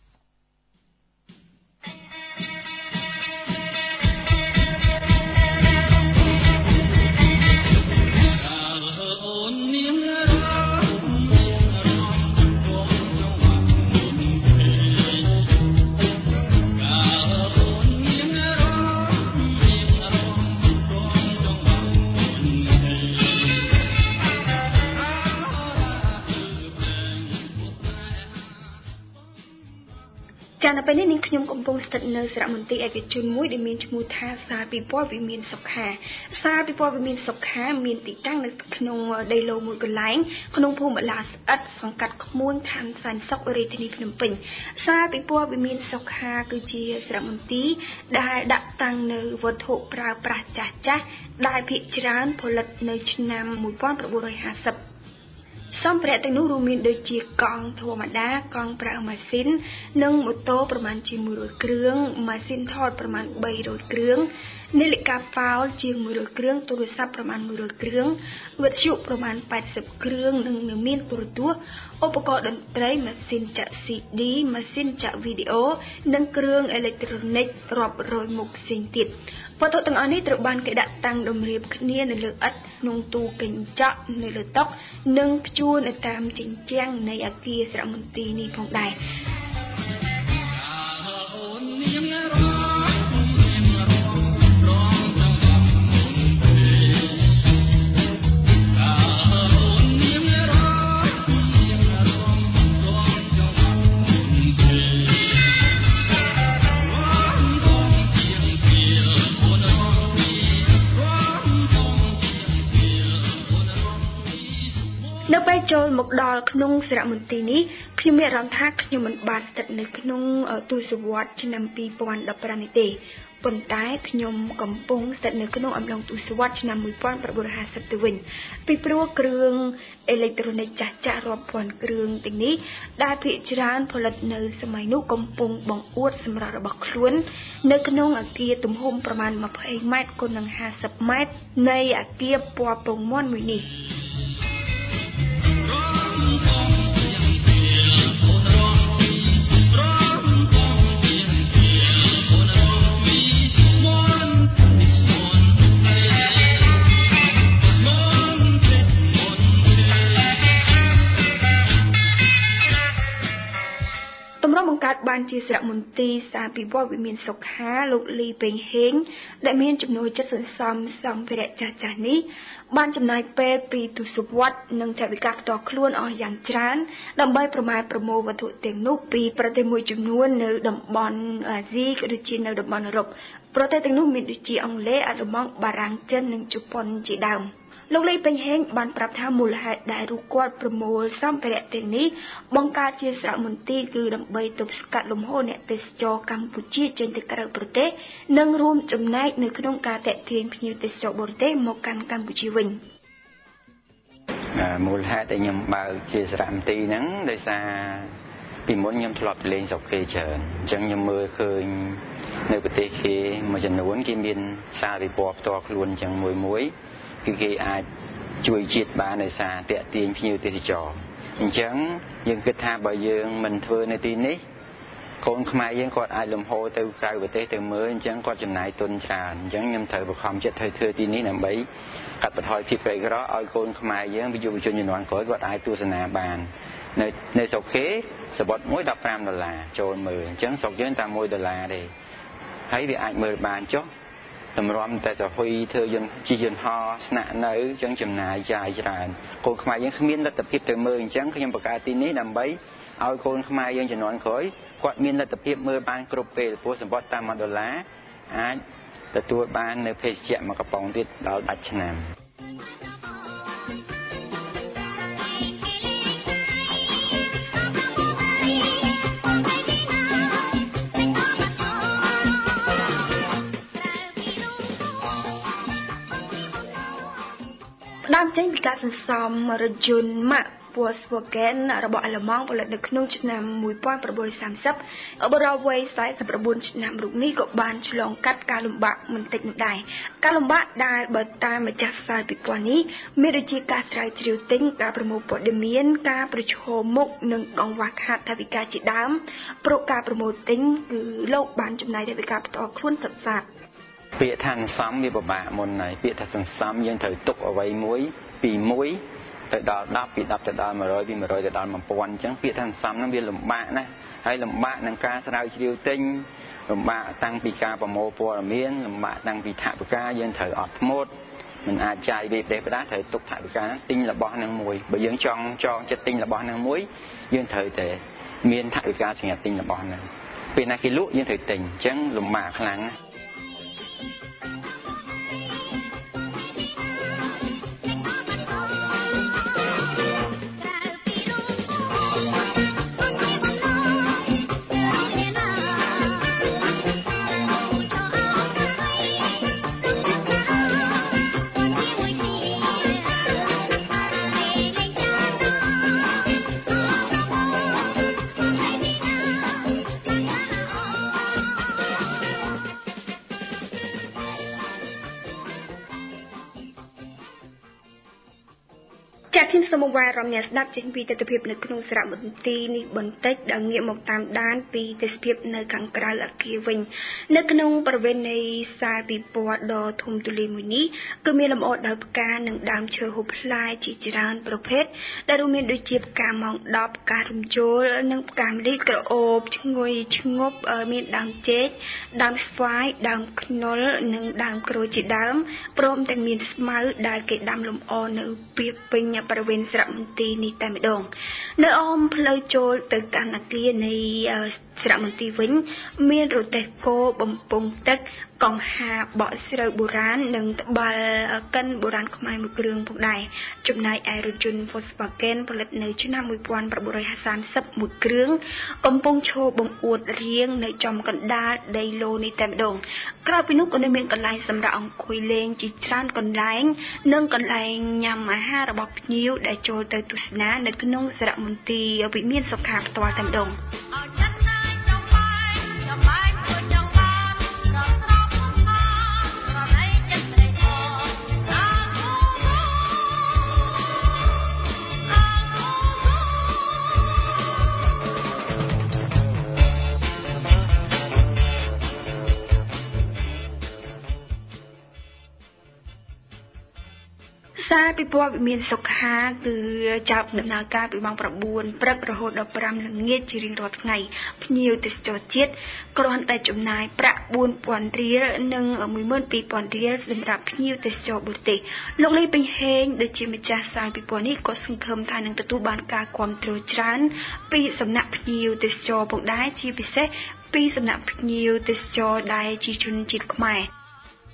ចានៅពេលនេះនាងខ្ញុំកំពុងស្ថិតនៅសារមន្ទីរឯកជនមួយដែលមានឈ្មោះថាសាលពិព័រណ៍វិមានសុខាសាលពិព័រណ៍វិមានសុខាមានទីតាំងនៅក្នុងដីឡូមួយកន្លែងក្នុងភូមិបាឡាស្អិតសង្កាត់ក្មួយខណ្ឌសែនសុខរាជធានីភ្នំពេញសាលពិព័រណ៍វិមានសុខាគឺជាសារមន្ទីរដែលដាក់តាំងនៅវត្ថុប្រើប្រាស់ចាស់ចាស់ដែលភាគច្រើនផលិតនៅឆ្នាំmột nghìn chín trămห้าสิบសម្ភារៈទាំងនោះរួមមានដូចជាកង់ធម្មតាកង់ប្រើម៉ាស៊ីននិងម៉ូតូប្រមាណជាមួយរយគ្រឿងម៉ាស៊ីនថតប្រមាណបីរយគ្រឿងនាឡិកាហ្វោលជាងមួយរយគ្រឿងទូរស័ព្ទប្រមាណមួយរយគ្រឿងវិទ្យុប្រមាណแปดสิบគ្រឿងនិងមានទូរទស្សន៍ឧបករណ៍តន្ត្រីម៉ាស៊ីនចាក់ ซี ឌី ម៉ាស៊ីនចាក់វីដេអូនិងគ្រឿងអេឡិចត្រូនិករាប់រយមុខផ្សេងទៀតវត្ថុទាំងអស់នេះត្រូវបានគេដាក់តាំងតម្រៀបគ្នានៅលើឥដ្ឋក្នុងទូកញ្ចក់នៅលើតុនិងព្យួរនៅតាមជញ្ជាំងនៃអគារសារមន្ទីរនេះផងដែរនៅពេលចូលមកដល់ក្នុងសារមន្ទីរនេះខ្ញុំមានអារម្មណ៍ថាខ្ញុំមិនបានស្ថិតនៅក្នុងទសវត្សរ៍ឆ្នាំពីរពាន់ដប់ប្រាំនេះទេប៉ុន្តែខ្ញុំកំពុងស្ថិតនៅក្នុងអំឡុងទសវត្សរ៍ឆ្នាំmột nghìn chín trămห้าสิบទៅវិញពីព្រោះគ្រឿងអេឡិចត្រូនិកចាស់ចាស់រាប់ពាន់គ្រឿងទាំងនេះដែលភាគច្រើនផលិតនៅសម័យនោះកំពុងបង្អួតសម្រាប់របស់ខ្លួននៅក្នុងអគារទំហំប្រមាណยี่สิบម៉ែត្រគុណនឹងห้าสิบម៉ែត្រនៃអគារពណ៌ពងមាន់មួយនេះបង្កើតបានជាសារមន្ទីរសាលពិព័រណ៍វិមានសុខាលោកលីពេញហេងដែលមានចំណូលចិត្តសន្សំសម្ភារៈចាស់ចាស់នេះបានចំណាយពេលពីទសវត្សរ៍និងថវិកាផ្ទាល់ខ្លួនអស់យ៉ាងច្រើនដើម្បីប្រម៉ែប្រមូលវត្ថុទាំងនោះពីប្រទេសមួយចំនួននៅតំបន់អាស៊ីក៏ដូចជានៅតំបន់អឺរ៉ុបប្រទេសទាំងនោះមានដូចជាអង់គ្លេសអាល្លឺម៉ង់បារាំងចិននិងជប៉ុនជាដើមលោកលីពេញហេងបានប្រាប់ថាមូលហេតុដែលរូបគាត់ប្រមូលសម្ភារៈទាំងនេះបង្កើតជាសារមន្ទីរគឺដើម្បីទប់ស្កាត់លំហូរអ្នកទេសចរកម្ពុជាចេញទៅក្រៅប្រទេសនិងរួមចំណែកនៅក្នុងការទាក់ទាញភ្ញៀវទេសចរបរទេសមកកាន់កម្ពុជាវិញមូលហេតុដែលខ្ញុំបើកជាសារមន្ទីរហ្នឹងដោយសារពីមុនខ្ញុំធ្លាប់ទៅលេងស្រុកគេច្រើនអញ្ចឹងខ្ញុំមើលឃើញនៅប្រទេសគេមួយចំនួនគេមានសារវិព័រផ្ទាល់ខ្លួនអញ្ចឹងមួយមួយគឺគេអាចជួយជាតិបានដោយសារតាក់ទាញភ្ញៀវទេសចរអញ្ចឹងយើងគិតថាបើយើងមិនធ្វើនៅទីនេះកូនខ្មែរយើងគាត់អាចលំហូរទៅក្រៅប្រទេសទៅមើលអញ្ចឹងគាត់ចំណាយទុនច្រើនអញ្ចឹងខ្ញុំត្រូវបង្ខំចិត្តធ្វើធ្វើទីនេះដើម្បីកាត់បន្ថយភាពក្រីក្រឲ្យកូនខ្មែរយើងយុវជនជំនាន់ក្រោយគាត់អាចទស្សនាបាននៅនៅស្រុកគេសបុតមួយដប់ប្រាំដុល្លារចូលមើលអញ្ចឹងស្រុកយើងតែមួយដុល្លារទេហើយវាអាចមើលបានចុះតម្រាំតែទៅហ៊ុយធ្វើយន្តជិះយន្តហោះស្នាក់នៅអញ្ចឹងចំណាយចាយច្រើនកូនខ្មែរយើងគ្មានលទ្ធភាពទៅមើលអញ្ចឹងខ្ញុំបង្កើតទីនេះដើម្បីឲ្យកូនខ្មែរយើងជំនាន់ក្រោយគាត់មានលទ្ធភាពមើលបានគ្រប់ពេលព្រោះសម្បត្តិតាមមួយដុល្លារអាចទទួលបាននៅភេសជ្ជៈមួយកំប៉ុងទៀតដល់ដាច់ឆ្នាំដើមចេញពីការសន្សំរថយន្តម៉ាក Volkswagen របស់អាល្លឺម៉ង់ផលិតនៅក្នុងឆ្នាំmột nghìn chín trăm ba mươiបរិយាវ័យสี่สิบ九ឆ្នាំរូបនេះក៏បានឆ្លងកាត់ការលំបាកមិនតិចនោះដែរការលំបាកដែលបើតាមម្ចាស់ផ្សារពិព័រណ៍នេះមានដូចជាការស្រាវជ្រាវទិញការប្រមូលព័ត៌មានការប្រឈមមុខនឹងកង្វះខាតថវិកាជាដើមព្រោះការប្រមូលទិញគឺលោកបានចំណាយថវិកាផ្ទាល់ខ្លួនសុទ្ធសាធពាក្យថាសន្សំវាពិបាកមុនហើយពាក្យថាសន្សំយើងត្រូវទុកអ្វីមួយពីមួយទៅដល់ដប់ពីដប់ទៅដល់một trămពីmột trămទៅដល់một nghìnអញ្ចឹងពាក្យថាសន្សំហ្នឹងវាលំបាកណាស់ហើយលំបាកនឹងការស្រាវជ្រាវទិញលំបាកតាំងពីការប្រមូលព័ត៌មានលំបាកតាំងពីថវិកាយើងត្រូវអត់ធ្មត់មិនអាចចាយវាប្រទេសផ្ដាស់ត្រូវទុកថវិកាទិញរបស់ហ្នឹងមួយបើយើងចង់ចង់ចិត្តទិញរបស់ហ្នឹងមួយយើងត្រូវតែមានថវិកាសម្រាប់ទិញរបស់ហ្នឹងពេលណាគេលក់យើងត្រូវទិញអញ្ចឹងលំបាកខ្លាំងណាស់ทีมสมุทรวายรอมเนี่ยสดับจึงปีเตตเพียบในกรุงสระบุรีนี่บนเต็กดังเงียบมองตามด้านปีเตสเพียบในขังกราลกีวิงในขนมบริเวณในสายปีปวดดอทุมตุลีมุนีก็มีลำอดดาวการหนึ่งดามเชือหุบลายจีจรานประเภทได้รู้มีโดยจีบการมองดอบการรุมโจหนึ่งการรีกระโอบชงวยชงบมีดามเจ็ดดามสไฟดามขนลหนึ่งดามกระจีดามพร้อมแต่มีสมาร์ได้เกิดดามลำอดในเปียปิงบริเวณสระมนตีนี่แต่ไม่ดงเนื้ออมเพลย์โจลตึกการนักเรียนในสระมนตีวิ่งมีรถแต่โกบมปงตึกกองหาเบาะเสือโบราณหนึ่งบาลกันโบราณขมายมือเกลืองพวกใดจุดนายไอรจุนโฟสปาเกนผลิตในชนะมวยปวนประบุริหารสับมือเกลืองกำปงโชว์บ่งอวดเรียงในจอมกันดาไดโลนี่แต่ไม่ดงกราบินุกอนเมียนกันไลสำหรับองคุยเลงจิตร้านกันไลนึ่งกันไลยำมาห้าระบบนิ้วได้โจลเตตุสนาในขนมสระมนตีวิเมียนสกัดตัวแต่ไม่ดงซาปีปัวมีสุขาคือจับหนึ่งนาการปีบางประบุนปรับประโหดปรำหนึ่งเงียจีริงรถไงพนิวติสโจจิตกรอนแต่จุ่มนายประบุนปอนเรียหนึ่งมือเมื่อปีปอนเรียสำหรับพนิวติสโจบุตรลงเลยเป็นเฮงโดยจิมิจาสายปีปัวนี้ก็สังคมทายหนึ่งตัวบานกาความตรจรันปีสำนักพนิวติสโจบุกได้จีพิเศษปีสำนักพนิวติสโจได้จีชุนจิตขมาย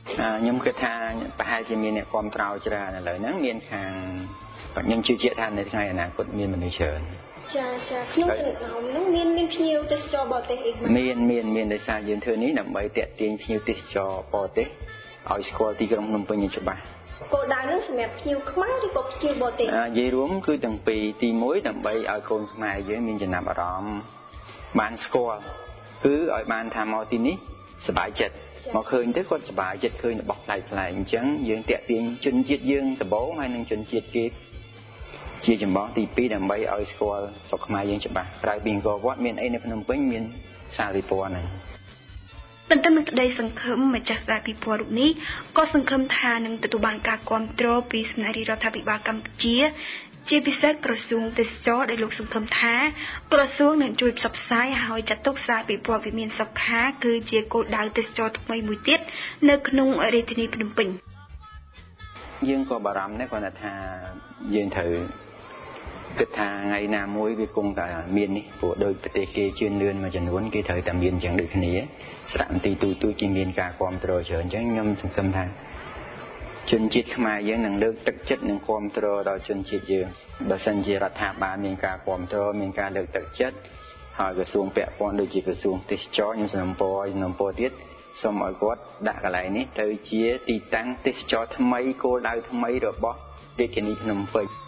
ខ្ញុំគិតថាប្រហែលជាមានអ្នកគាំទ្រច្រើនឥឡូវហ្នឹងមានខាងខ្ញុំជឿជាក់ថានៅថ្ងៃអនាគតមានមនុស្សច្រើនចាចាក្នុងចំណោមនោះមានមានភ្ញៀវទេសចរបរទេសអីមានមានមានដោយសារយើងធ្វើនេះដើម្បីទាក់ទាញភ្ញៀវទេសចរបរទេសឲ្យស្គាល់ទីក្រុងភ្នំពេញឲ្យច្បាស់គោលដៅនោះសម្រាប់ភ្ញៀវខ្មែរឬក៏ភ្ញៀវបរទេសនិយាយរួមគឺទាំងពីរទីមួយដើម្បីឲ្យកូនខ្មែរយើងមានចំណាប់អារម្មណ៍បានស្គាល់គឺឲ្យបានថាមកទីនេះសប្បាយចិត្តមកឃើញទៅគាត់សប្បាយចិត្តឃើញរបស់ផ្លែផ្លែអញ្ចឹងយើងតាក់ទាញជនជាតិយើងដំបូងហើយនឹងជនជាតិគេជាចម្បងទីពីរដើម្បីឲ្យស្គាល់ស្រុកខ្មែរយើងច្បាស់ក្រៅពីអង្គរវត្តមានអីនៅភ្នំពេញមានសាលវិពណ៌ហ្នឹងទន្ទឹមនឹងក្តីសង្ឃឹមម្ចាស់សាលវិពណ៌រូបនេះក៏សង្ឃឹមថានឹងទទួលបានការគាំទ្រពីសំណាក់រដ្ឋាភិបាលកម្ពុជាជាពិសេសក្រសួងទេសចរដែលលោកសង្ឃឹមថាក្រសួងនឹងជួយផ្សព្វផ្សាយឲ្យចាត់ទុកសាលវិពណ៌វិមានសុខាគឺជាគោលដៅទេសចរថ្មីមួយទៀតនៅក្នុងរាជធានីភ្នំពេញយើងក៏បារម្ភដែរគាត់ថាយើងត្រូវគិតថាថ្ងៃណាមួយវាគង់តែមាននេះព្រោះដោយប្រទេសគេជឿនលឿនមួយចំនួនគេត្រូវតែមានចឹងដូចគ្នាសារមន្ទីរទូទូជាមានការគាំទ្រច្រើនអញ្ចឹងខ្ញុំសង្ឃឹមថាជនជាតិខ្មែរយើងនឹងលើកទឹកចិត្តនិងគាំទ្រដល់ជនជាតិយើងបើសិនជារដ្ឋាភិបាលមានការគាំទ្រមានការលើកទឹកចិត្តហើយក្រសួងពាក់ព័ន្ធដូចជាក្រសួងទេសចរខ្ញុំសំណពរឲ្យសំណពរទៀតសូមឲ្យគាត់ដាក់កន្លែងនេះទៅជាទីតាំងទេសចរថ្មីគោលដៅថ្មីរបស់រាជធានីភ្នំពេញ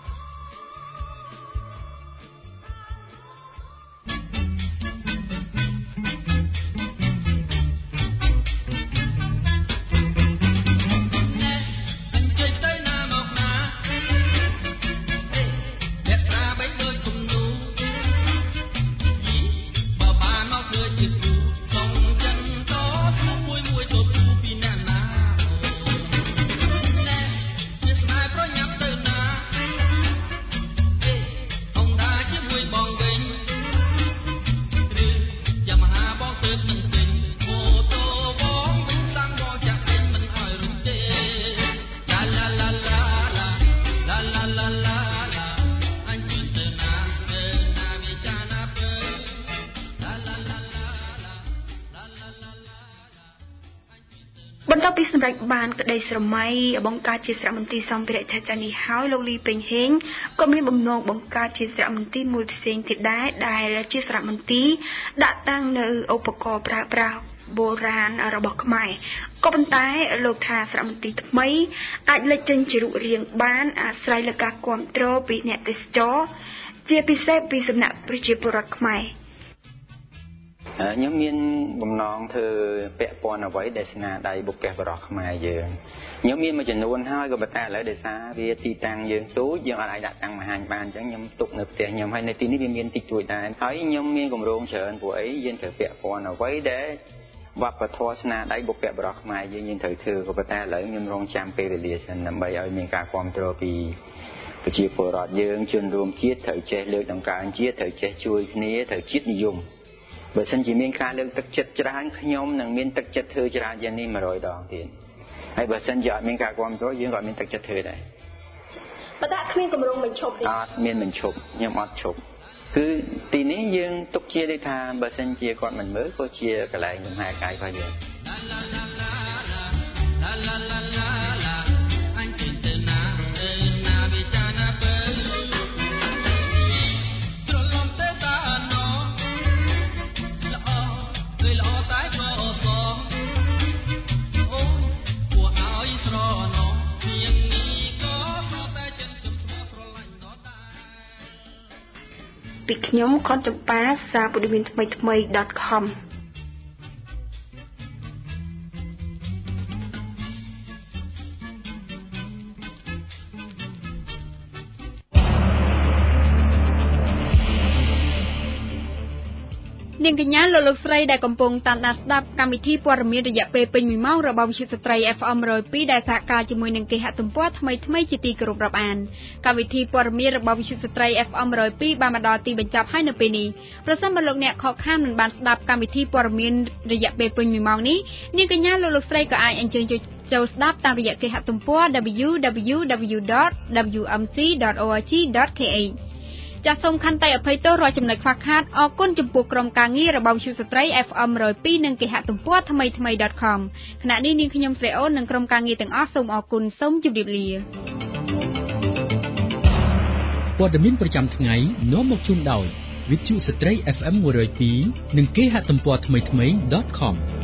បន្ទាប់ពីសម្រេចបានក្តីស្រមៃបង្កើតជាសារមន្ទីរសម្ភារៈឆាចានេះហើយលោកលីពេញហេងក៏មានបំណងបង្កើតជាសារមន្ទីរមួយផ្សេងទៀតដែរដែលជាសារមន្ទីរដាក់តាំងនៅឧបករណ៍ប្រើប្រាស់បុរាណរបស់ខ្មែរក៏ប៉ុន្តែលោកថាសារមន្ទីរថ្មីអាចលេចចេញជារូបរាងបានអាស្រ័យលើការគាំទ្រពីអ្នកទេសចរជាពិសេសពីសំណាក់ប្រជាពលរដ្ឋខ្មែរខ្ញុំមានបំណងធ្វើពាក់ព័ន្ធអ្វីដែលស្នាដៃបុព្វបុរសខ្មែរយើងខ្ញុំមានមួយចំនួនហើយក៏ប៉ុន្តែឥឡូវដោយសារវាទីតាំងយើងទូចយើងអាចដាក់តាំងមហាញបានអញ្ចឹងខ្ញុំទុកនៅផ្ទះខ្ញុំហើយនៅទីនេះវាមានតិចតួចដែរហើយខ្ញុំមានគម្រោងច្រើនព្រោះអីយើងត្រូវពាក់ព័ន្ធអ្វីដែលវប្បធម៌ស្នាដៃបុព្វបុរសខ្មែរយើងយើងត្រូវធ្វើក៏ប៉ុន្តែឥឡូវខ្ញុំរងចាំពេលវេលាសិនដើម្បីឲ្យមានការគាំទ្រពីប្រជាពលរដ្ឋយើងជនរួមជាតិត្រូវចេះលើកដង្កើងជាតិត្រូវចេះជួយគ្នាត្រូវជាតិនិយមបើសិនជាមានការលើកទឹកចិត្តច្រើនខ្ញុំនឹងមានទឹកចិត្តធ្វើច្រើនយ៉ាងនេះមួយរយដងទៀតហើយបើសិនជាអត់មានការគាំទ្រយើងក៏អត់មានទឹកចិត្តធ្វើដែរបើតែគ្មានកម្រងបញ្ឈប់ទេអត់មានបញ្ឈប់ខ្ញុំអត់ឈប់គឺទីនេះយើងទុកជាដូចថាបើសិនជាគាត់មិនមើលក៏ជាកន្លែងលំហែកាយរបស់យើងពីខ្ញុំខុនចម្ប៉ាសារព័ត៌មានថ្មីថ្មី .com នាងកញ្ញាលោកលោកស្រីដែលកំពុងតាមដានស្ដាប់កម្មវិធីព័ត៌មានរយៈពេលពេញមួយម៉ោងរបស់វិទ្យុស្ត្រី เอฟ เอ็ม หนึ่งศูนย์สองដែលសហការជាមួយនឹងគេហទំព័រថ្មីថ្មីជាទីគោរពរាប់អានកម្មវិធីព័ត៌មានរបស់វិទ្យុស្ត្រី เอฟ เอ็ม หนึ่งศูนย์สองបានមកដល់ទីបញ្ចប់ហើយនៅពេលនេះប្រសិនបើលោកអ្នកខកខានមិនបានស្ដាប់កម្មវិធីព័ត៌មានរយៈពេលពេញមួយម៉ោងនេះនាងកញ្ញាលោកលោកស្រីក៏អាចអញ្ជើញចូលស្ដាប់តាមរយៈគេហទំព័រ double-u double-u double-u ដត w m c ដត org ដត k h ចាសសូមខន្តីអភ័យទោសរាល់ចំណុចខ្វះខាតអរគុណចំពោះក្រុមការងាររបស់វិទ្យុស្ត្រី เอฟ เอ็ม one oh two និងគេហទំព័រថ្មីថ្មី .com ខណៈនេះនាងខ្ញុំស្រីអូននិងក្រុមការងារទាំងអស់សូមអរគុណសូមជម្រាបលាព័ត៌មានប្រចាំថ្ងៃនាំមកជូនដោយវិទ្យុស្ត្រី เอฟ เอ็ม one oh two និងគេហទំព័រថ្មីថ្មី .com